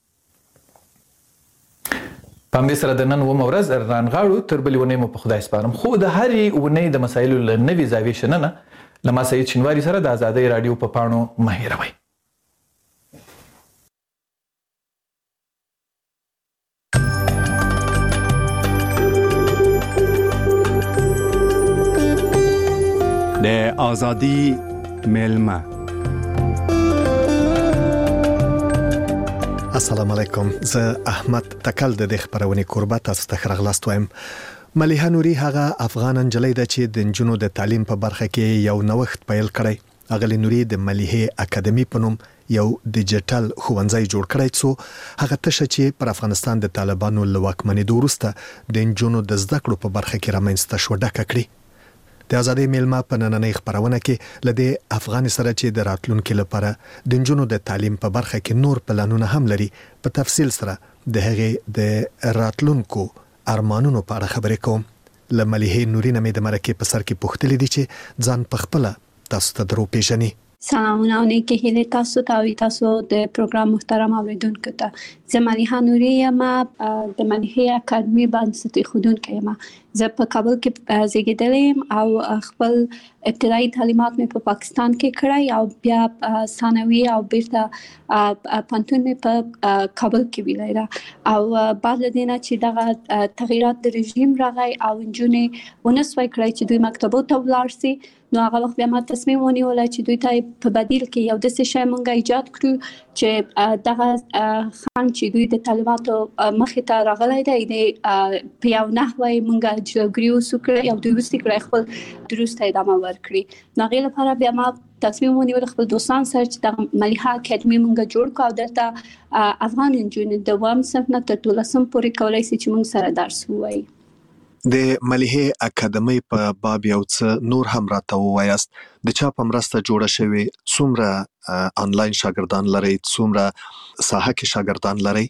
په همدې سره د نن اوومه ورځ رانغاړو، تر بلې اونۍ مو په خدای سپارم. خو د هرې اونۍ د مسایلو له نوې زاویې شننه له ما سعید شینواري سره د ازادۍ راډیو په پاڼو مه هېروئ. د ازادي میلمه. السلام علیکم، زه احمد تکل د دې خبرونې کوربه تاسو ته ښه راغلاست وایم. ملیحه نوري هغه افغان نجلۍ ده چې د نجونو د تعلیم په برخه کې یو نوښت پیل کړی. اغلی نوري د ملیحه اکاډمي په نوم یو ډیجیټل ښوونځی جوړ کړی څو هغه تشه چې پر افغانستان د طالبانو له واکمنېدو وروسته د نجونو د زده کړو په برخه کې رامنځته شوه ډکه کړي. د ازادۍ میلمه په نننۍ خبرونه کې له دې افغان سره چې د راتلونکي لپاره د نجونو د تعلیم په برخه کې نور پلانونه هم لري په تفصیل سره د هغې د راتلونکو ارمانونو په اړه خبرې کوم. له ملیحې نوري نه مې د مرکې په سر کې پوښتلي دي چې ځان په خپله تاسو ته درو پیژني. سلامونه او نیکې هیلې تاسو ته او تاسو د پروګرام محترم اوریدونکو ته. زه ملیحه نوري یم، د ملیحه اکاډمي بنسټ ایښودونکې یم. زه په کابل کې زیږېدلې یم او خپل ابتدایي تعلیمات مې په پاکستان کې کړی او بیا ثانوي او بیرته پوهنتون مې په کابل کې ویلی ده. او بعد له دې نه چې دغه تغییرات د رژیم راغی او نجونې ونه سوی کړی چې دوی مکتبو ته ولاړ سي، نو هغه وخت بیا ما تصمیم ونیولی چې دوی ته په بدیل کې یو داسې شی موږ ایجاد کړو چې دغه خنډ چې دوی د تعلیماتو مخې ته راغلی دی د په یو نحوه مونږه جوړګریو سکړه یو دوی وستې کړی خپل درسته ادامه ورکړي نو غیر لپاره بیا ما تصمیم ونیول خپل دوستان سره چې د ملیحه اکیډمي مونږ جوړ کړو دلته افغان انجونې د دویم صنف نه تر دولسم پورې کولای شي چې مونږ سره درس ووایي د ملیحه اکیډمي په باب یو څه نور هم راته ووایاست د چا په مرسته جوړه شوې څومره انلاین شاګردان لري څومره ساحه کې شاګردان لري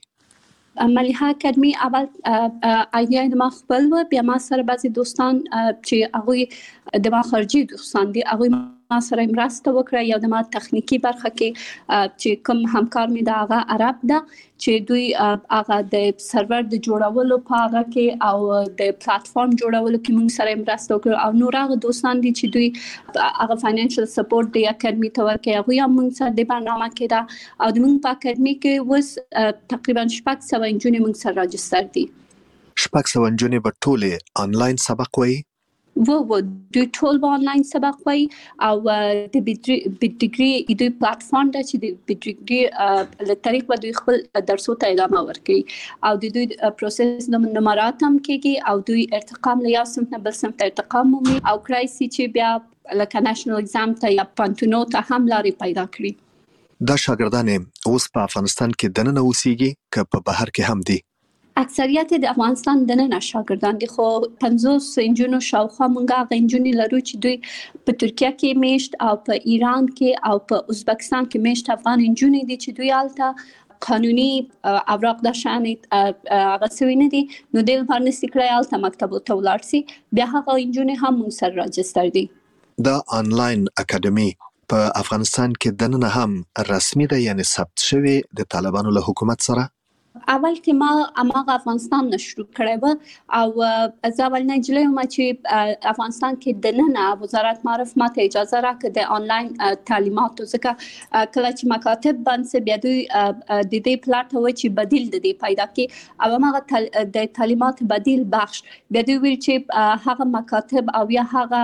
ملیحه اکیډمي اول ایډیا د ما خپل و بیا ما سره بعضي دوستان چې هغه د ما خارجي دوستان دي هغه ما سره مرسته وکړه یو د ما تخنیکی برخه کې چې کوم همکار می د هغه عرب ده چې دوی هغه د سرور د جوړولو په هغه کې او د پلیټ فارم جوړولو کې موږ سره مرسته وکړه او نور هغه دوستان دي چې دوی هغه فاینانشل سپورټ د اکیډمي ته ورکوي هغه هم موږ سره د برنامه کې ده او د موږ په اکیډمي کې وس تقریبا شپږ سوه انجونې موږ سره راجستر دي شپږ سوه انجونې به ټولې انلاین سبق وایي و و دوی ټول به آنلاین سبق وایي او د بیډګري دوی پلیټ فارم ده چې د بیډګري له طریق به دوی خپل درسو ته ادامه ورکوي او د دوی پروسس د نمرات هم کېږي او دوی ارتقام له یو صنف نه بل صنف ته ارتقام مومي او کړای شي چې بیا لکه نېشنل اگزام ته یا پانتونو ته هم لارې پیدا کړي دا شاګردان اوس په افغانستان کې دننه اوسېږي که په بهر کې هم دي اکثریت د افغانستان دننه شاګردان دي خو پنځوس انجونو شاوخوا مونږه هغه انجونې لرو چې دوی په ترکیه کې میشت او په ایران کې او په ازبکستان کې میشت افغان انجونې دي چې دوی هلته قانوني اوراق د شان هغه سوي نه دي نو د لپاره نسي کړی هلته مکتب ته ولاړ سي بیا هغه انجونې هم مونږ سره راجستر دي دا انلاین اکیډمي په افغانستان کې دننه هم رسمي ده یعنی ثبت شوی د طالبانو له حکومت سره اول کې ما اماغه افغانستان نشروع کړی و او زه اول نه جلې ما چې افغانستان کې د ننه وزارت معرف ماته اجازه راکړه د آنلاین تعلیماتو ځکه کله چې مکاتب باندې بیا دوی د دې پلاټ و چې بدیل د دې پیدا کې او هغه د تعلیمات بدیل بخش بیا دوی ویل چې هغه مکاتب او یا هغه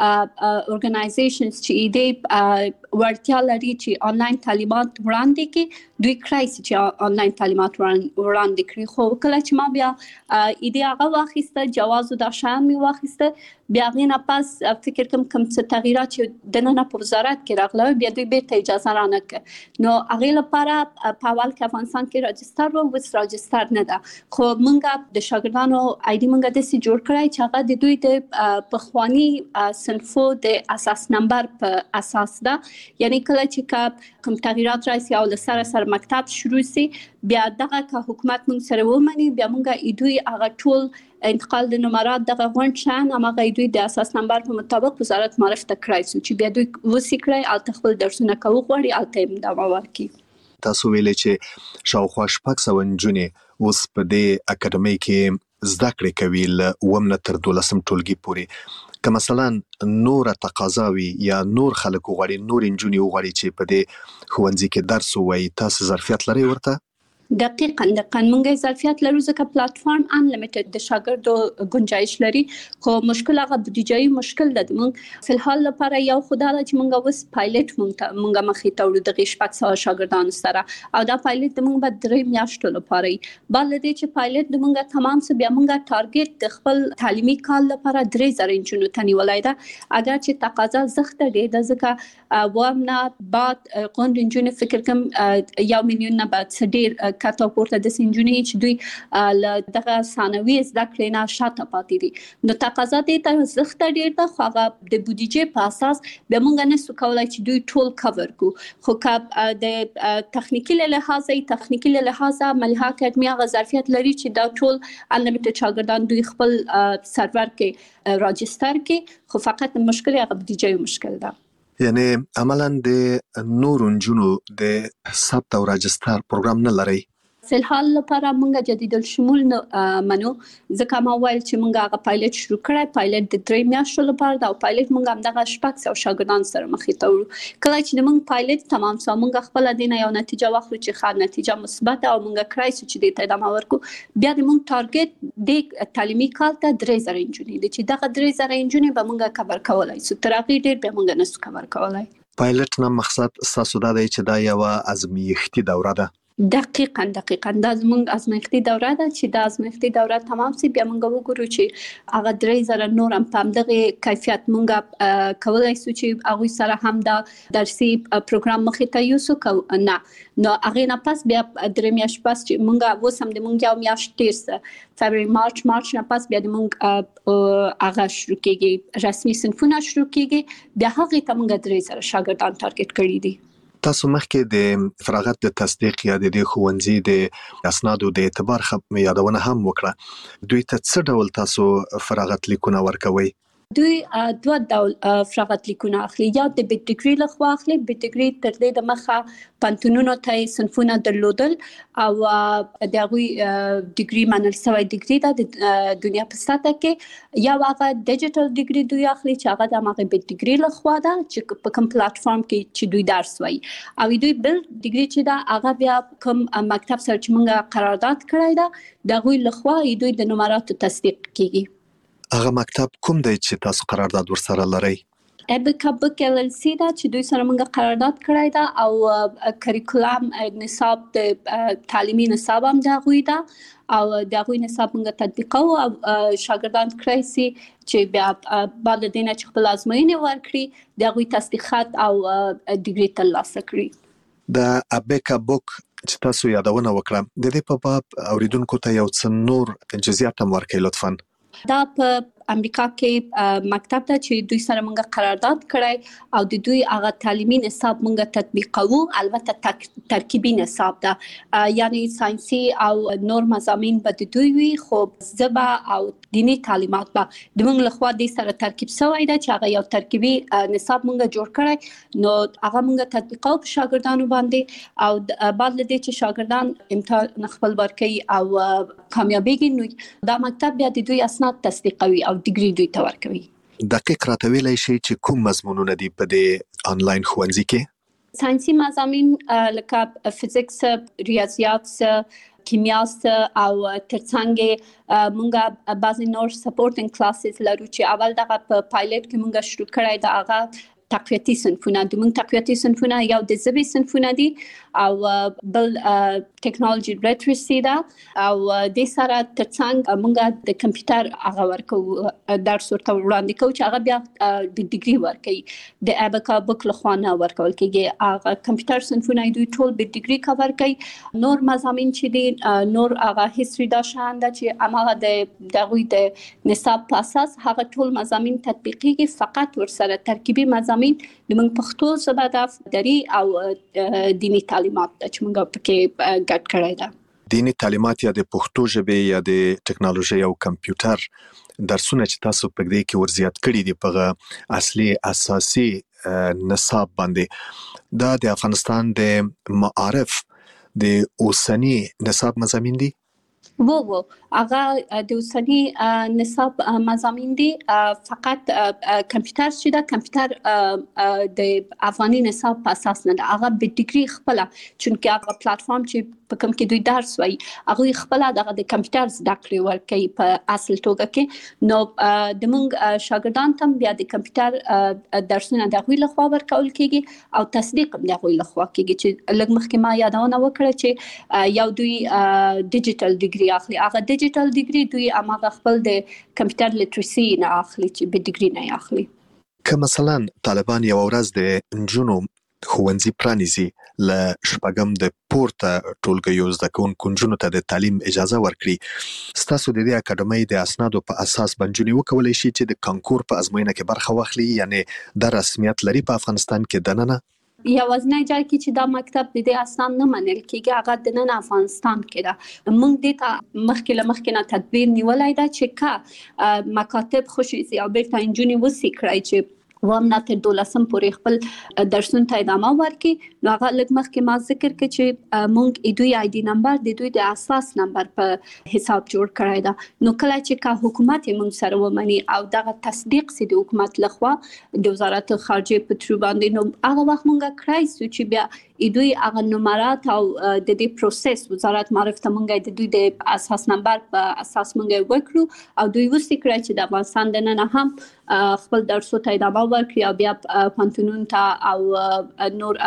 اورګنایزیشنز چې دې ورتیا لري چې آنلاین تعلیمات وړاندې کړي دوی کرای چې آنلاین تعلیمات وړاندې کړي خو کله چې ما بیا ایده هغه واخیسته جواز د شان می واخیسته بیا غینه پس فکر کوم کوم څه تغیرات چې د نن په وزارت کې راغله بیا دوی به اجازه رانه کړ نو هغه لپاره په اول کې افغانستان کې راجستر و وس راجستر نه ده خو مونږه د شاګردانو ایډي مونږه د سي جوړ کړای چې هغه د دوی د پخوانی صنفو د اساس نمبر په اساس ده یعنی کله چې کوم تغیرات راځي او لسره سره مکتب شروع سي بیا دغه که حکومت مونږ سره ومني بیا مونږه ایدوی هغه ټول انتقال د نمرات دغه غونډ شان هغه دوی د اساس نمبر په مطابق وزارت معرف ته کړای شو چې بیا دوی وسی کړی او خپل درسونه کوي غوړي او تیم دا ورکی تاسو ویلې چې شاوخوا شپږ سوه نجونې اوس په دې اکیډمي کې زده کړې کوي له اووم نه تر دولسم ټولګي پورې که مثلا نور تقاضا وي یا نور خلک وغواړي نور نجونې وغواړي چې په دې ښوونځي کې درس ووایي تاسو ظرفیت لرئ ورته دقیقاً دقیقاً مونږه ظرفیت لرو ځکه پلیټ فارم ان لیمیټډ د شاګردو گنجائش لري خو مشکل هغه بودیجایي مشکل ده مونږ فلحال لپاره یو خدای چې مونږه وس پایلټ مونږ مونږه مخې ته وړو د شپږ سوه شاګردانو سره او دا پایلټ د مونږ به درې میاشتو لپاره بل دې چې پایلټ د مونږه تمام سه بیا مونږه ټارګټ د خپل تعلیمي کال لپاره درې زره انجونو ته نیولای ده اگر چې تقاضا زخته دی د ځکه وامنا بعد قوند انجونو فکر کوم یو میلیون نه بعد ډیر کاته پورته د سنجونې چې دوی ل دغه ثانوي زده کړې نه شاته پاتې دي نو تقاضا دې ته زخته ډیر ده خو هغه د بودیجې په اساس به مونږ نه سو کولای چې دوی ټول کور کو خو که د تخنیکی له لحاظه تخنیکی له لحاظه ملیحه اکیډمي هغه ظرفیت لري چې دا ټول انلیمیټډ شاګردان دوی خپل سرور کې راجستر کې خو فقط مشکل هغه بودیجې مشکل ده یعنی عملاً د نورو نجونو د ثبت او راجستر پروګرام نه لري فلحال لپاره مونږه جدید الشمول منو ځکه ما ویل چې مونږه هغه پایلټ شروع کړای پایلټ د درې میاشتو لپاره دا پایلټ مونږه هم دغه شپږ سوه شاګردان سره مخې ته وړو کله چې مونږ پایلټ تمام سو مونږ خپل دینه یو نتیجه واخلو چې ښه نتیجه مثبت او مونږه کړای چې د ته ادامه ورکو بیا د مونږ ټارګټ د تعلیمي کال ته درې زره انجونې دي چې دغه درې زره انجونې به مونږه کور کولای سو تر هغه ډیر به مونږ نه سو کور کولای پایلټ نه مقصد تاسو دا دی چې دا یو ازمیښتي دوره ده دقیقاً دقیقاً دا زموږ ازمایښتي دوره ده چې دا ازمایښتي دوره تمام سي بیا موږ وګورو چې هغه درې زره نور هم په همدغه کیفیت موږ کولای شو چې هغوی سره هم دا درسي پروګرام مخې ته یوسو کو نه نو هغې نه پس بیا درې میاشتې پس چې موږ اوس هم د موږ یو میاشت تېر څه فبروري مارچ مارچ نه پس بیا د موږ هغه شروع کېږي رسمي صنفونه شروع کېږي بیا هغې ته موږ درې زره شاګردان ټارګټ کړي دي. تاسو مخکې د فراغت د تصدیق یا د ښوونځي د اسنادو د اعتبار یادونه هم وکړه. دوی ته څه ډول تاسو فراغت لیکونه ورکوي؟ دوی دوه ډول فراغت لیکونه اخلي، یا د بیت ډیګري لخوا اخلي. بیت ډیګري تر دې د مخه پانتونونو ته صنفونه درلودل او د هغوی ډیګري منل شوی ډیګري ده د دنیا په سطحه کې، یا هغه ډیجیټل ډیګري دوی اخلي چې هغه د هغه بیت ډیګري لخوا ده چې په کوم پلیټفارم کې چې دوی درس وایي، او دوی بل ډیګري چې ده هغه بیا کوم مکتب سره چې موږ قرارداد کړی ده د هغوی لخوا دوی د نمراتو تصدیق کیږي. هغه مکتب کوم دی چې تاسو قرارداد ورسره لرئ؟ ابکا بک ال ال سی دا چې دوی سره موږ قرارداد کړی دا او کریکولم نصاب د تعلیمي نصاب هم د هغوی دا او د هغوی نصاب موږ تطبیقو او شاګردان کړی سي چې بیا بعد د نه چې خپل ازموینې ورکړي د هغوی تصدیقات او ډیګري ترلاسه کړي. د ابکا بک چې تاسو یادونه وکړه د دې په باب اوریدونکو ته یو څه نور جزئیات هم ورکړئ لطفاً. دا په امریکا کې مکتب ته چې دوی سره موږ قرارداد کړی او د دوی هغه تعلیمي نصاب موږ تطبیقوو، البته ترکیبي نصاب ده، یعنی ساينسي او نور مضامین به د دوی وي خو ژبه او دینی تعلیمات به د موږ لخوا د سره ترکیب شوی ده چې هغه یو ترکیبي نصاب موږ جوړ کړی نو هغه موږ تطبیقوو په شاګردانو باندې او بعد له دې چې شاګردان امتحان خپل ورکوي او کامیابیږي نو دا مکتب بیا د دوی اسناد تصدیقوي او ډیګري دوی ته ورکوي. دقیق راته ویلای شي چې کوم مضمونونه دي په دې انلاین ښوونځي کې؟ ساينسي مضامین لکه فزیکس، ریاضیات، کیمیا او ترڅنګ مونږه بعضی نور سپورټینګ کلاسز لرو چې اول دغه په پایلټ کې مونږه شروع کړی دا هغه تقویتي صنفونه د موږ تقویتي صنفونه یو د ژبې صنفونه دي او بل ټیکنالوژي لټریسي ده او د سره ترڅنګ موږ د کمپیوټر هغه ورکو درس ورته وړاندې کوو چې هغه بیا د ډیګري ورکوي د ابکا بک لخوا نه ورکول کېږي. هغه کمپیوټر صنفونه دوی ټول د ډیګري کور کوي. نور مضامین چې دي نور هغه هیستوري دا شان ده چې امغه د دغوی د نصاب په اساس هغه ټول مضامین تطبیقي فقط ورسره ترکیبي مضامین د موږ پښتو ژبه د دري او دینی تعلیمات چې موږ پکې ګډ کړی ده. دینی تعلیمات یا د پښتو ژبې یا د ټیکنالوژي او کمپیوټر درسونه چې تاسو په دې کې ورزیات کړی دي په اصلي اساسي نصاب باندې دا د افغانستان د معارف د اوسنی نصاب مضامین دي؟ وو وو هغه د اوسنی نصاب مضامین دي فقط کمپیوټر چې دا کمپیوټر د افغاني نصاب په اساس نه ده هغه به ډیګري خپل چونکه هغه پلیټفارم چې په کوم کې دوی درس وایي هغه خپل دغه د کمپیوټر زده کړې ورکوي په اصل توګه کې نو د موږ شاګردان ته بیا د کمپیوټر درسونه د هغوی لخوا ورکول کېږي او تصدیق هم د هغوی لخوا کېږي چې لږ مخکې ما یادونه وکړه چې یو دوی ډیجیټل ډیګري اخلي هغه ډیجیټل ډیګري دوی هغه خپل د کمپیوټر لټریسي نه اخلي چې به ډیګري نه اخلي. که مثلا طالبان یو ورځ د نجونو ښوونځي پرانیزي له شپږم د پورته ټولګیو زده کوونکو نجونو ته د تعلیم اجازه ورکړي ستاسو د دې اکاډمۍ د اسنادو په اساس بنجونې وکولای شي چې د کانکور په ازموینه کې برخه واخلي یعنی د رسمیت لري په افغانستان کې دننه؟ یوازنی ځای کې چې دا مکتب د دې اسناد نه منل کېږي هغه د نن افغانستان کې ده. موږ دې ته مخکې له مخکې نه تدبیر نیولای ده چې کا مکاتب خصوصي او بیرته نجونې وسې کړای چې وام نه تر دولسم پورې خپل درسونو ته ادامه ورکړي نو هغه لږ مخکې ما ذکر کړ چې موږ دوی آی ډي نمبر د دوی د اساس نمبر په حساب جوړ کړی دا نو کله چې کا حکومت موږ سره ومني او دغه تصدیق سي د حکومت لخوا د وزارت خارجه په تر باندې نو هغه وخت موږ کړای سو چې بیا دوی هغه نمرات او د دې پروسس وزارت معرف ته موږ د دوی د اساس نمبر په اساس موږ وکړو او دوی وسې کړی چې د افغانستان د نن هم خپل درسو ته ادامه ورکړي او بیا پانتونون ته او نور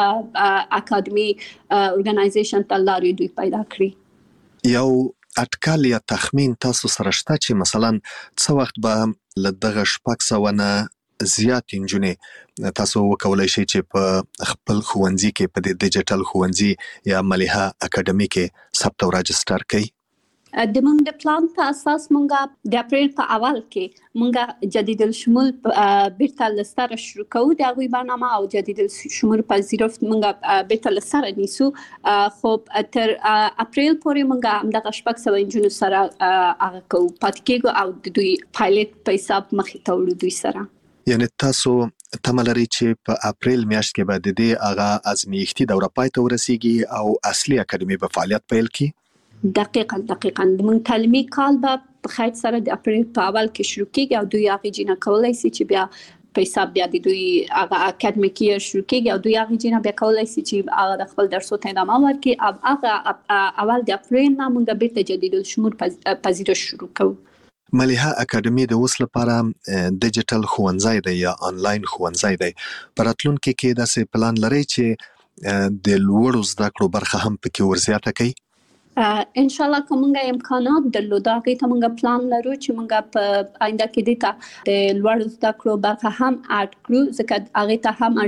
اکاډمي اورګنایزیشن ته لارې دوی پیدا کړی. یو اټکل یا تخمین تاسو سره شته چې مثلا څه وخت به له دغه شپږ سوه نه زیات نجونې تاسو وکولای شئ چې په خپل ښوونځي کې په دې ډیجیټل ښوونځي یا ملیحه اکاډمي کې ثبت او راجستر کړئ؟ د موږ د پلان په اساس موږ د اپریل په اول کې موږ جدید الشمول بیرته لستر شروع کوو د هغوی برنامه او جدید الشمول پذیرفت موږ بیرته لستر نیسو. خو تر اپریل پورې موږ همدغه شپږ سوه نجونو سره هغه کوو پاتې کېږو او د دوی پایلټ په حساب مخې ته وړو دوی سره. یعنی تاسو تمه لرئ چې په اپریل میاشت کې به د دې هغه ازمایښتي دوره پای ته ورسیږي او اصلي اکاډمي به فعالیت پیل کړي؟ دقیقاً دقیقاً د موږ تعلیمي کال به په خیر سره د اپریل په اول کې شروع کېږي او دوی هغې جینه کولی شي چې بیا په حساب بیا د دوی هغه اکاډمیک ییر شروع کېږي او دوی هغې جینه بیا کولی شي چې هغه د خپل درسو ته ادامه ورکړي او هغه اول د اپریل نه موږ بیرته جدید الشمول پذیرش شروع کوو. ملیحه اکاډمي د اوس لپاره ډیجیټل ښوونځی دی یا آنلاین ښوونځی دی. په راتلونکي کې داسې پلان لرئ چې د لوړو زده کړو برخه هم پکې ورزیاته کړئ؟ ان شاء الله کومه امکانات درلوده هغه ته موږ پلان لرو چې موږ په آینده کې د تا د لوړ زده کړو برخه هم اډ کړو ځکه هغه ته هم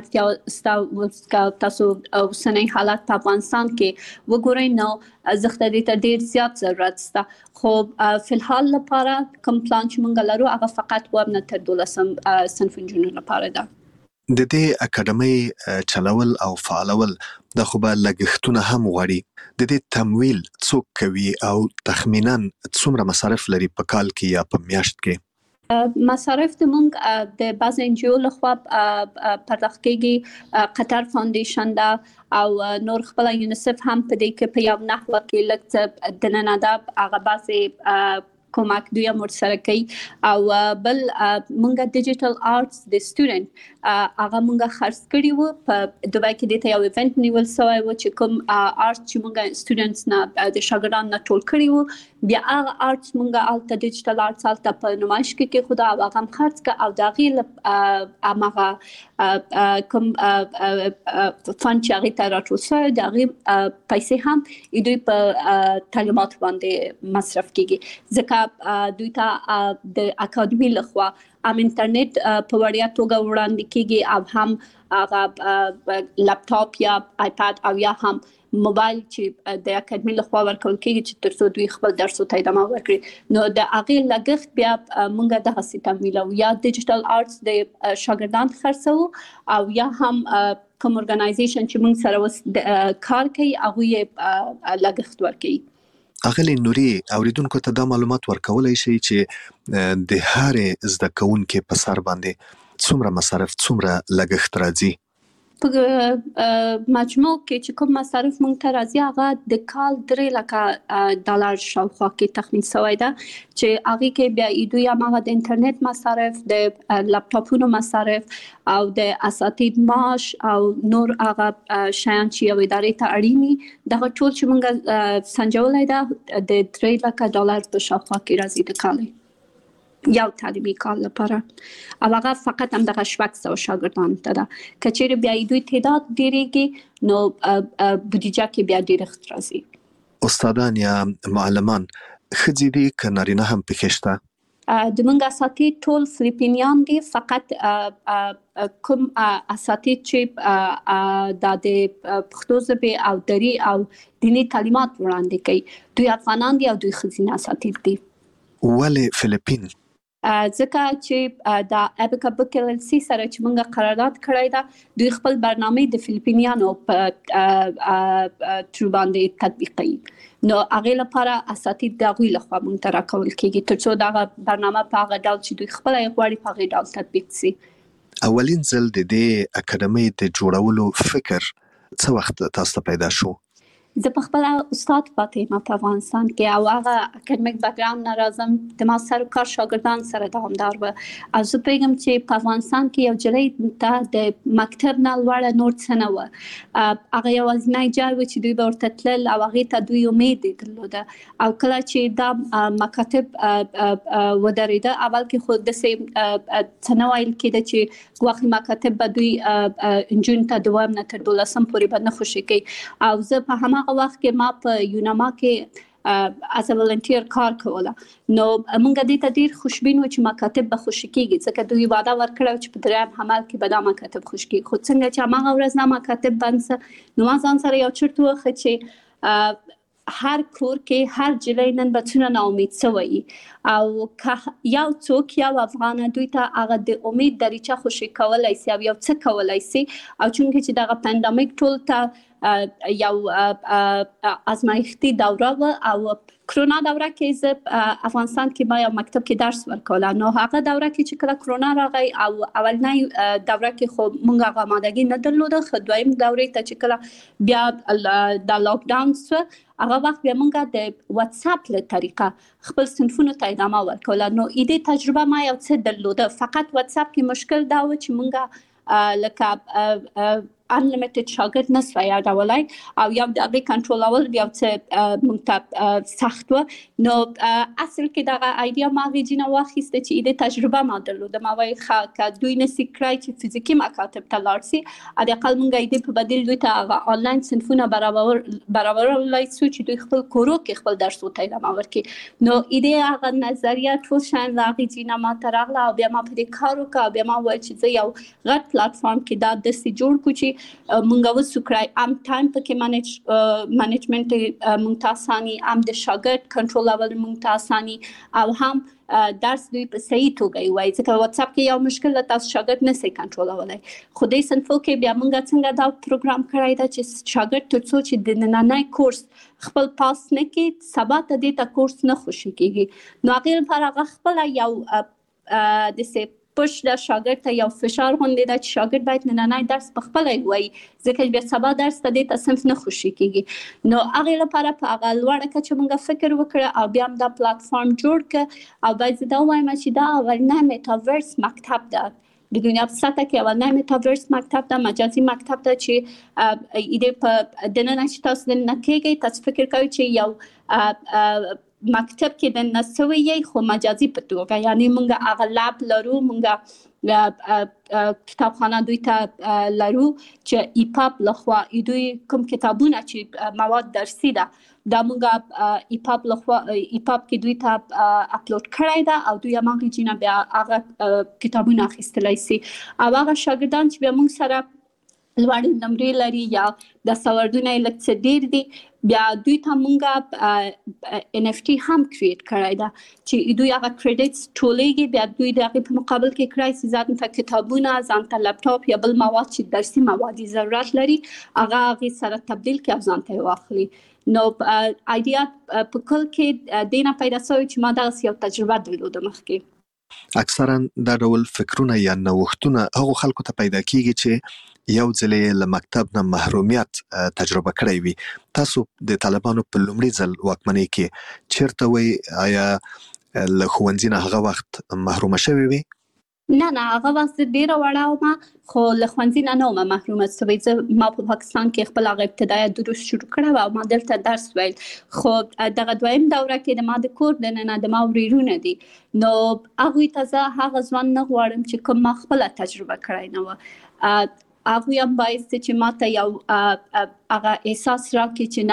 اړتیا تاسو اوسنۍ حالات په افغانستان کې وګورئ نو زخته دې ته ډیر زیات ضرورت شته. خو په الحال لپاره کوم پلان چې موږ لرو هغه فقط و نه تر دولسم صنف نجونو لپاره ده. د دې اکاډمۍ چلول او فعالول د خو به لګښتونه هم غواړي. د دې تمویل څوک کوي او تخمینا څومره مصارف لري په کال کې یا په میاشت کې؟ مصارف د موږ د بعض انجیو لخوا پرداخت کېږي. قطر فاونډیشن ده او نور خپل یونیسف هم په دې کې په یو نحوه کې لږ څه دننه ده هغه بعضې کومک دوی هم ورسره کوي او بل موږ ډیجیټل آرټس د سټوډنټ هغه موږ خرڅ کړي وو په دوبۍ کې د یو ایونت نیول شوی و چې کوم آرټس چې موږ سټوډنټس نه د شاګردانو نه ټول کړي وو بیا هغه آرټس موږ الته ډیجیټل آرټس الته په نمایش کې کې خو دا هغه هم خرڅ کړه او د هغې هماغه کوم فند چې هغې ته راټول شوی د هغې پیسې هم دوی په تعلیماتو باندې مصرف کېږي ځکه دوی ته د اکاډمي لخوا هم انټرنیټ په وړیا توګه وړاندې کېږي او هم هغه لپټاپ یا آیپاد او یا هم موبایل چې د اکاډمي لخوا ورکول کېږي چې تر څو دوی خپل درسو ته ادامه ورکړي. نو د هغې لګښت بیا موږ دغسې تمویلو یا ډیجیټل آرټس د شاګردان خرڅوو او یا هم کوم ارګنایزیشن چې موږ سره اوس کار کوي هغوی یې لګښت ورکوي. اغلی نوري اوریدونکو ته دا معلومات ورکولای شي چې د هرې زده کوونکې په سر باندې څومره مصارف څومره لګښت راځي؟ په مجموع کې چې کوم مصارف مونږ ته راځي هغه د کال درې لکه ډالر شاوخوا کې تخمین شوی ده چې هغې کې بیا دوی هماغه د انټرنیټ مصارف د لپټاپونو مصارف او د اساتید معاش او نور هغه شیان چې یو ادارې ته اړین دي دغه ټول چې مونږ سنجولی ده د درې لکه ډالر په شاوخوا کې راځي د کال یو تعلیمي کال لپاره او هغه فقط هم دغه شپږ سوه شاګردانو ته ده. که چیرې بیا دوی تعداد ډیریږي نو بودیجه کې بیا ډیرښت راځي. استادان یا معلمان ښځې دي که نارینه هم پکې شته؟ د موږ اساتید ټول فلیپینیان دي فقط کوم اساتید چې د پښتو ژبې او دري او دیني تعلیمات وړاندې کوي دوی افغانان دي او دوی ښځینه اساتید دي. ولې فلیپین؟ ځکه چې د ابیکا بک ال ال سی سره چې موږ قرارداد کړی ده دوی خپل برنامه د فلیپینیانو په تر باندې تطبیقوي نو هغې لپاره اساتید د هغوی لخوا موږ ته راکول کېږي تر څو دغه برنامه په هغه ډول چې دوی خپله یې غواړي په هغې ډول تطبیق سي. اولین ځل د دې اکاډمۍ د جوړولو فکر څه وخت تاسو ته پیدا شو؟ زه په خپل استاد پاتې ما په افغانستان کې او هغه اکیډمیک بیک ګراوند نه راځم د ما سره کار شاګردان سره دوامدار و او زه پیغام چې په افغانستان کې یو جلۍ ته د مکتب نه لوړ نور څه نه و هغه یوازینی ځای و چې دوی به ورته تلل او هغې ته دوی امید درلوده او کله چې دا مکاتب ودرېده اول کې خو داسې څه نه ویل کېده چې ګواښي مکاتب به دوی نجونو ته دوام نه تر دولسم پورې به نه خوشي کوي او زه په هماغه وخت کې ما په یوناما کې از ولنټیر کار کوله نو موږ دې ته ډیر خوشبین و چې مکاتب به خوشي کیږي ځکه دوی وعده ورکړه چې په دریم حمل کې به دا مکاتب خوشي کیږي خو څنګه چې هغه ورځ نه مکاتب بند نو ما ځان سره یو چرت وخت چې هر کور کې هر جلۍ نن به څونه ناامید شوی او یو څوک یو افغان دوی ته هغه د امید دریچه خوشي کولای شي او یو څه کولای شي او چونکه چې دغه پاندیمیک ټول ته یو ازمایښتي دوره و او کرونا دوره کې زه افغانستان کې ما یو مکتب کې درس ورکوله نو هغه دوره کې چې کله کرونا راغی او اولنۍ دوره کې خو موږ هغه آمادګي نه درلوده خو دویم دورې ته چې کله بیا د لاک ډاون شو هغه وخت بیا موږ د واتس اپ له طریقه خپل صنفونو ته ادامه ورکوله نو ایدې تجربه ما یو څه درلوده فقط واتس اپ کې مشکل دا و چې موږ لکه unlimited شاګرد نسوای یادولای او یو د هغې کنټرولول یو څه موږ ته سخت و نو اصل کې دغه ایډیا ما هغې جینه واخیسته چې ایدې تجربه ما درلوده ما وایي ښه که دوی نسي کړی چې فزیکي مکاتب ته لاړ سي حداقل موږ ایدې په بدیل دوی ته هغه آنلاین صنفونه برابرولی سو چې دوی خپل کورو کې خپل درسونو ته ادامه ورکړي نو ایدې هغه نظریه ټول شیان د هغې جینه ما ته راغله او بیا ما په دې کار وکړه او بیا ما وویل چې زه یو غټ پلاتفارم کې دا داسې جوړ کړو چې مونږ وسو کړای ام ټایم پکې مانیج مانجمنت مونږ ته اساني ام د شاګرد کنټرولول مونږ ته اساني او هم درس دوی په صحیح توګه وایي ځکه واتس اپ کې یو مشکل تاسو شاګرد نه سي کنټرولولای خو دې صنفو کې بیا مونږ څنګه دا پروګرام کړی دا چې شاګرد تر څو چې د نننۍ کورس خپل پاس نه کې سبا ته دې ته کورس نه خوشي کیږي نو هغه لپاره هغه خپل یو د سي پوش د شاګرد ته یو فشار غونډې ده چې شاګرد باید نننۍ درس په خپله ووایي ځکه بیا سبا درس ته دې ته صنف نه خوشي کیږي نو هغې لپاره په هغه لوړه کچه موږ فکر وکړه او بیا هم دا پلاتفارم جوړ کړه او باید زه دا ووایم چې دا اولنی میټاورس مکتب ده د دنیا په سطح کې اولنی میټاورس مکتب ده مجازي مکتب ده چې ایدې په دننه چې تاسو دننه کېږئ تاسو فکر کوئ چې یو مکتب کې د نسوي یې خو مجازي په توګه یعنی مونږ هغه لاب لرو مونږ کتابخانه دوی ته لرو چې ایپاپ لخوا دوی کوم کتابونه چې مواد درسي ده دا مونږ ایپاپ لخوا ایپاپ کې دوی ته اپلوډ کړی ده او دوی هم هغې جینه بیا هغه کتابونه اخیستلی سي او هغه شاګردان چې بیا مونږ سره لوړې نمرې لري یا د سوردونه یې لږ څه ډېر دي بیا دوی ته مونږ ان اف ټي هم کریټ کړی ده چې دوی هغه کریډټس ټولېږي بیا دوی د هغې په مقابل کې کړی چې ځان ته کتابونه ځان ته لپټاپ یا بل مواد چې درسي مواد ضرورت لري هغه هغې سره تبدیل کړي او ځان ته یې واخلي نو ایډیا په کل کې دې نه پیدا شوی چې ما دغسې یو تجربه درلوده مخکې اکثرا دا ډول فکرونه یا نوښتونه هغو خلکو ته پیدا کیږي چې یو ځل له مکتب نه محرومیت تجربه کړی وي تاسو د طالبانو په لومړي ځل واکمنۍ کې چیرته وئ آیا له ښوونځي نه هغه وخت محرومه شوې وي نه نه هغه وخت ډیره وړه ومه خو له ښوونځي نه نه ومه محرومه شوې زه ما په پاکستان کې خپل هغه ابتدایه دروس شروع کړی او ما دلته درس ویل خو دغه دویم دوره کې د ما د کور دننه د ما ورېرونه دي نو هغوی ته زه هغه ځوان نه غواړم چې کوم ما خپله تجربه کړی نه وه هغوی هم باید چې ماته یو هغه احساس راکړي چې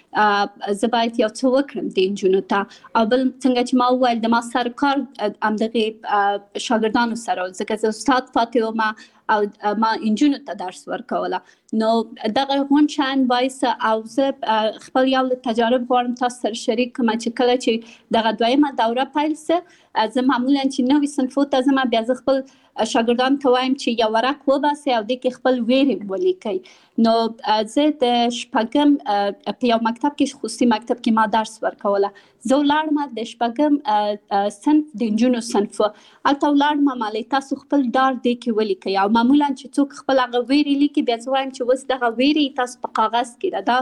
نه زه باید یو څه وکړم د نجونو ته او بل څنګه چې ما وویل د ما سره کار همدغې شاګردانو سره ځکه زه استاد پاتې ومه او ما نجونو ته درس ورکوله نو دغه غونډ شیان باعث او زه خپل یو تجارب غواړم تاسو سره شریک کړم چې کله چې دغه دویمه دوره پیل سه زه معمولا چې نوي صنفو ته ځم بیا زه خپل شاګردانو ته وایم چې یو ورق وباسئ او دې کې خپل ویرې ولیکئ نو زه د شپږم په یو مکتب کې خصوصي مکتب کې ما درس ورکوله زه ولاړم د شپږم صنف د نجونو صنف هلته ولاړم مالې تاسو خپل ډار دې کې ولیکئ او معمولا چې څوک خپل هغه ویرې لیکي بیا زه وایم چې اوس دغه ویرې تاسو په کاغذ کې ده دا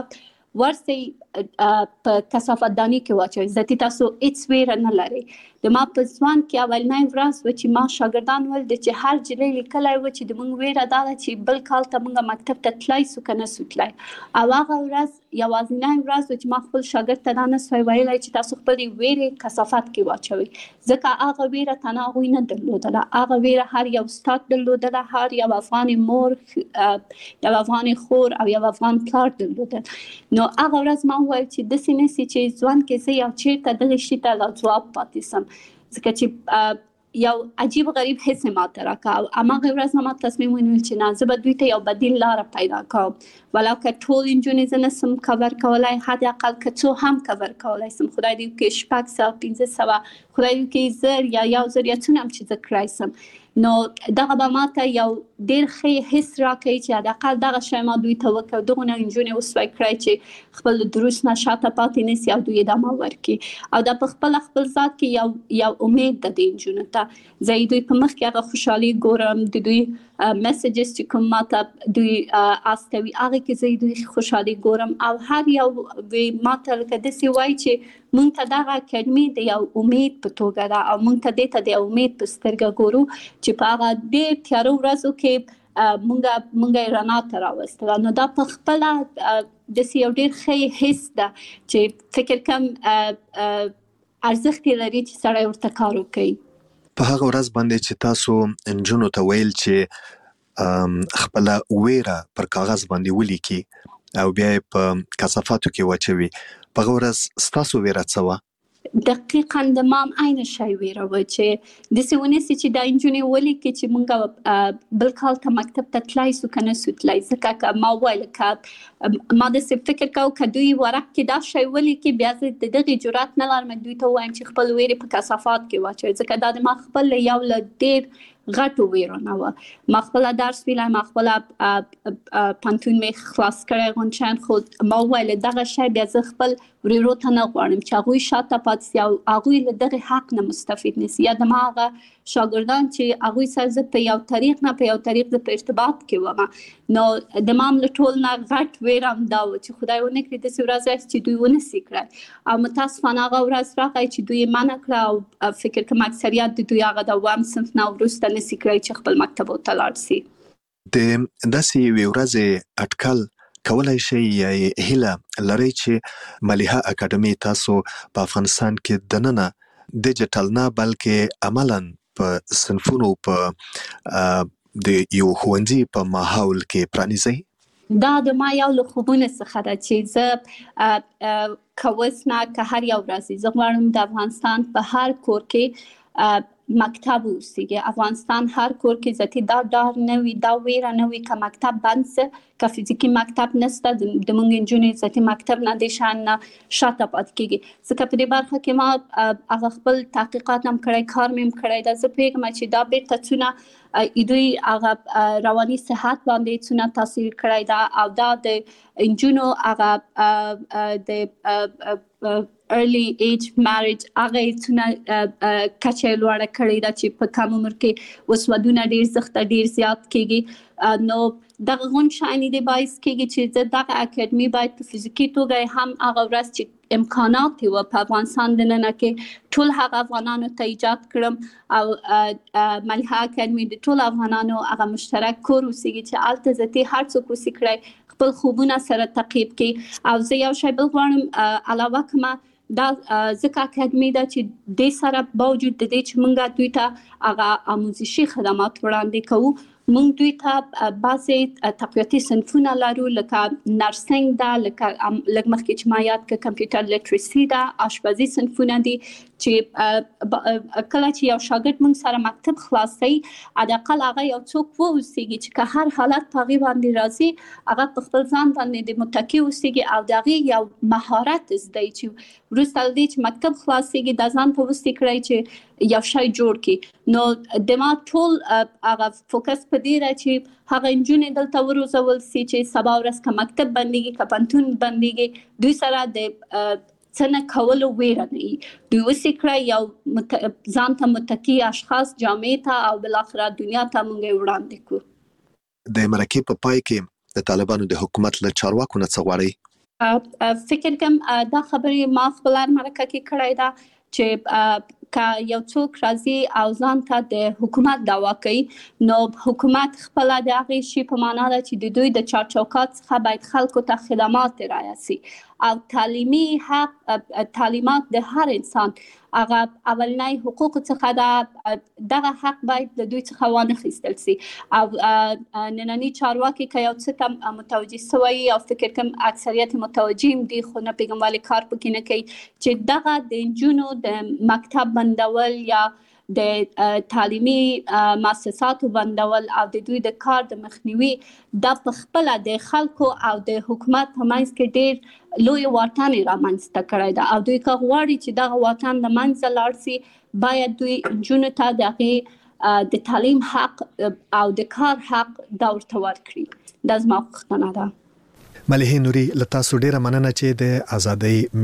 ورسي په کثافت دانی کې واچوي ځکه تاسو هیڅ ویره نه لري. د ما په ځوان کې اولنۍ ورځ و چې ما شاګردان ول د چې هر جلې لیکلای و چې د مونږ ویره دا چې بل کال ته مونږ مکتب ته تلای سو کنه سو تلای. او هغه ورځ یوازینۍ ورځ و چې ما خپل شاګرد ته دا نه سوی ویلای چې تاسو خپل ویره کثافت کې واچوي ځکه هغه ویره تنه هغوی نه درلودله. هغه ویره هر یو استاد درلودله، هر یو افغان مور، یو افغان خور او یو افغان پلار درلودل. نو هغه ورځ ما وویل چې داسې نسي چې ځوان کې زه یو چېرته دغې شي ته لا ځواب پاتې سم ځکه چې یو عجیب غریب حس ماته راکړه. او هماغه ورځ نه ما تصمیم ونیول چې نه زه به دوی ته یو بدیل لاره پیدا کوم، ولو که ټول نجونې زه نسم کور کولی، حداقل که څو هم کور کولی سم. خدای دې وکړي شپږ سوه پنځه سوه، خدای دې وکړي زر یا یو زر یا څونه هم چې زه کړی سم. نو دغه به ماته یو ډېر ښه حس راکوي چې حداقل دغه شی ما دوی ته وکړ. دغونه نجونې وسوی کړی چې خپل دروس نه شاته پاتې نسي او دوی ادامه ورکړي. او دا په خپله خپل ذات کې یو یو امید ده د نجونو ته. زه دوی په مخ کې هغه خوشحالي ګورم، د دوی میسیجز چې کوم ماته دوی استوي هغه کې زه دوی خوشحالي ګورم. او هر یو ماته لکه داسې وایي چې مونږ ته دغه اکاډمي د یو امید په توګه ده او مونږ ته دې ته د امید په سترګه ګورو چې په هغه ډېر تیاره ورځو کې مونږ مونږ رڼا ته راوستله. نو دا په خپله داسې یو ډېر ښه حس ده چې فکر کوم ارزښت یې لري چې سړی ورته کار وکړي. په هغه ورځ باندې چې تاسو نجونو ته ویل چې خپله ویره پر کاغذ باندې ولیکي او بیا یې په کثافاتو کې واچوي، په هغه ورځ ستاسو ویره څه وه؟ دقیقاً د ما هم عین شی ویره وه چې داسې ونیسي چې دا نجونې ولیکي چې مونږ بل کال ته مکتب ته تلای سو که نه سو تلای. ځکه که ما وویل که ما داسې فکر کوم که دوی ورق کې دا شی ولیکي بیا زه د دغې جرات نه لرم دوی ته ووایم چې خپل ویرې په کثافات کې واچوي ځکه دا د ما خپل یو له ډېر غټو ویرو نه وه. ما خپله درس ویلی، ما خپله پانتون مې خلاص کړی غونچن، خو ما وویل دغه شی بیا زه خپل وریرو ته نه غواړم چې هغوی شاته پاتې سي او هغوی له دغې حق نه مستفید نسي. یا د ما هغه شاګردان چې هغوی سره زه په یو طریق نه په یو طریق زه په ارتباط کې وم. نو د ما هم له ټول نه غټ ویره هم دا و چې خدای ونه کړي داسې ورځ راشي چې دوی ونسي کړی. او متاسفانه هغه ورځ راغی چې دوی یې منع کړه او فکر کوم اکثریت د دوی هغه د اووم صنف نه وروسته نسي کړی چې خپل مکتبو ته لاړ سي. د داسې یوې ورځې اټکل کولای شئ یا هیله لرئ چې ملیحه اکاډمي تاسو په افغانستان کې دننه ډیجیټل نه بلکې عملاً په صنفونو په د یو ښوونځي په ماحول کې پرانیزئ؟ دا د ما یو له خوبونو څخه ده چې زه که اوس نه که هر یو ورځ زه غواړم د افغانستان په هر کور کې مکتب اوسیږي. افغانستان هر کور کې ذاتي دا ډار نه وي، دا ویره نه وي که مکتب بند سه، که فزیکي مکتب نسته د مونږ نجونې ذاتي مکتب نه د شان نه شاته پاتې کېږي. ځکه په دې برخه کې ما هغه خپل تحقیقات هم کړی، کار مې هم کړی ده. زه پوهېږم چې دا بیرته څونه دوی هغه رواني صحت باندې څونه تاثیر کړی ده او دا د نجونو هغه د early age marriage هغه څونه کچه لوړه کړې ده چې په کم عمر کې اوس ودونه ډېر سخته ډېر زیات کېږي. نو دغه غونډ شایني دی باعث کېږي چې زه دغه اکاډمي باید په فزیکي توګه هم هغه ورځ چې امکانات و په افغانستان دننه کې ټول هغه افغانانو ته ایجاد کړم او ملیحه اکاډمي د ټول افغانانو هغه مشترک کور اوسیږي چې هلته ذاتي هر څوک اوسي کړی خپل خوبونه سره تعقیب کړي. او زه یو شی بل غواړم علاوه کومه دا ځکه اکاډمي ده چې دې سره باوجود د دې چې مونږ دوی ته هغه آموزشي خدمات وړاندې کوو، مونږ دوی ته بعضې تقویتي صنفونه لرو لکه نرسنګ ده، لکه لږ مخکې چې ما یاد کړه کمپیوټر لیټریسي ده، آشپزي صنفونه دي چې کله چې یو شاګرد مونږ سره مکتب خلاصوي حداقل هغه یو څوک واوسیږي چې که هر حالت په هغې باندې راځي هغه په خپل ځان باندې د متکي اوسیږي او د هغې یو مهارت زده چې وروسته له دې چې مکتب خلاصیږي دا ځان ته وستې کړی چې یو شی جوړ کړي. نو د ما ټول هغه فوکس په دې ده چې هغه نجونې دلته وروزول سي چې سبا ورځ که مکتب بندېږي که پوهنتون بندېږي دوی سره د څه نه کولو ویره نه وي، دوی وسې کړی یو مت... ځان ته متکي اشخاص جامعې ته او بالاخره دنیا ته مونږ یې وړاندې کړو. د مرکې په پای کې د طالبانو د حکومت له چارواکو نه څه غواړئ؟ فکر کوم دا خبرې ما خپل مرکه کې کړای دا چې که یو څوک راځي او ځان ته د حکومت دعوا کوي نو حکومت خپل د هغې شي په معنا ده چې د دوی د چارچوکات څخه باید خلکو ته خدمات رعایت سي او تعلیمي حق تعلیمات د هر انسان هغه اولنی حقوق څخه ده دغه حق باید د دوی څخه وانخیستل سي او نننی چارواکي که یو څه ته متوجه سوی او فکر کوم اکثریت متوجه دي خو نه پوهېږم ولې کار پکې نه کوي چې دغه د نجونو د مکتب بندول یا د تعلیمي مؤسساتو بندول او د دوی د کار د مخنیوي دا په خپله د خلکو او د حکومت په منځ کې ډېر لوی واټن یې رامنځته کړی ده او دوی که غواړي چې دغه واټن له منځه لاړ سي باید دوی نجونو ته د هغې د تعلیم حق او د کار حق دا ورته ورکړي دا زما غوښتنه ده. ملیحه نوري له تاسو ډیره مننه چې د ازادۍ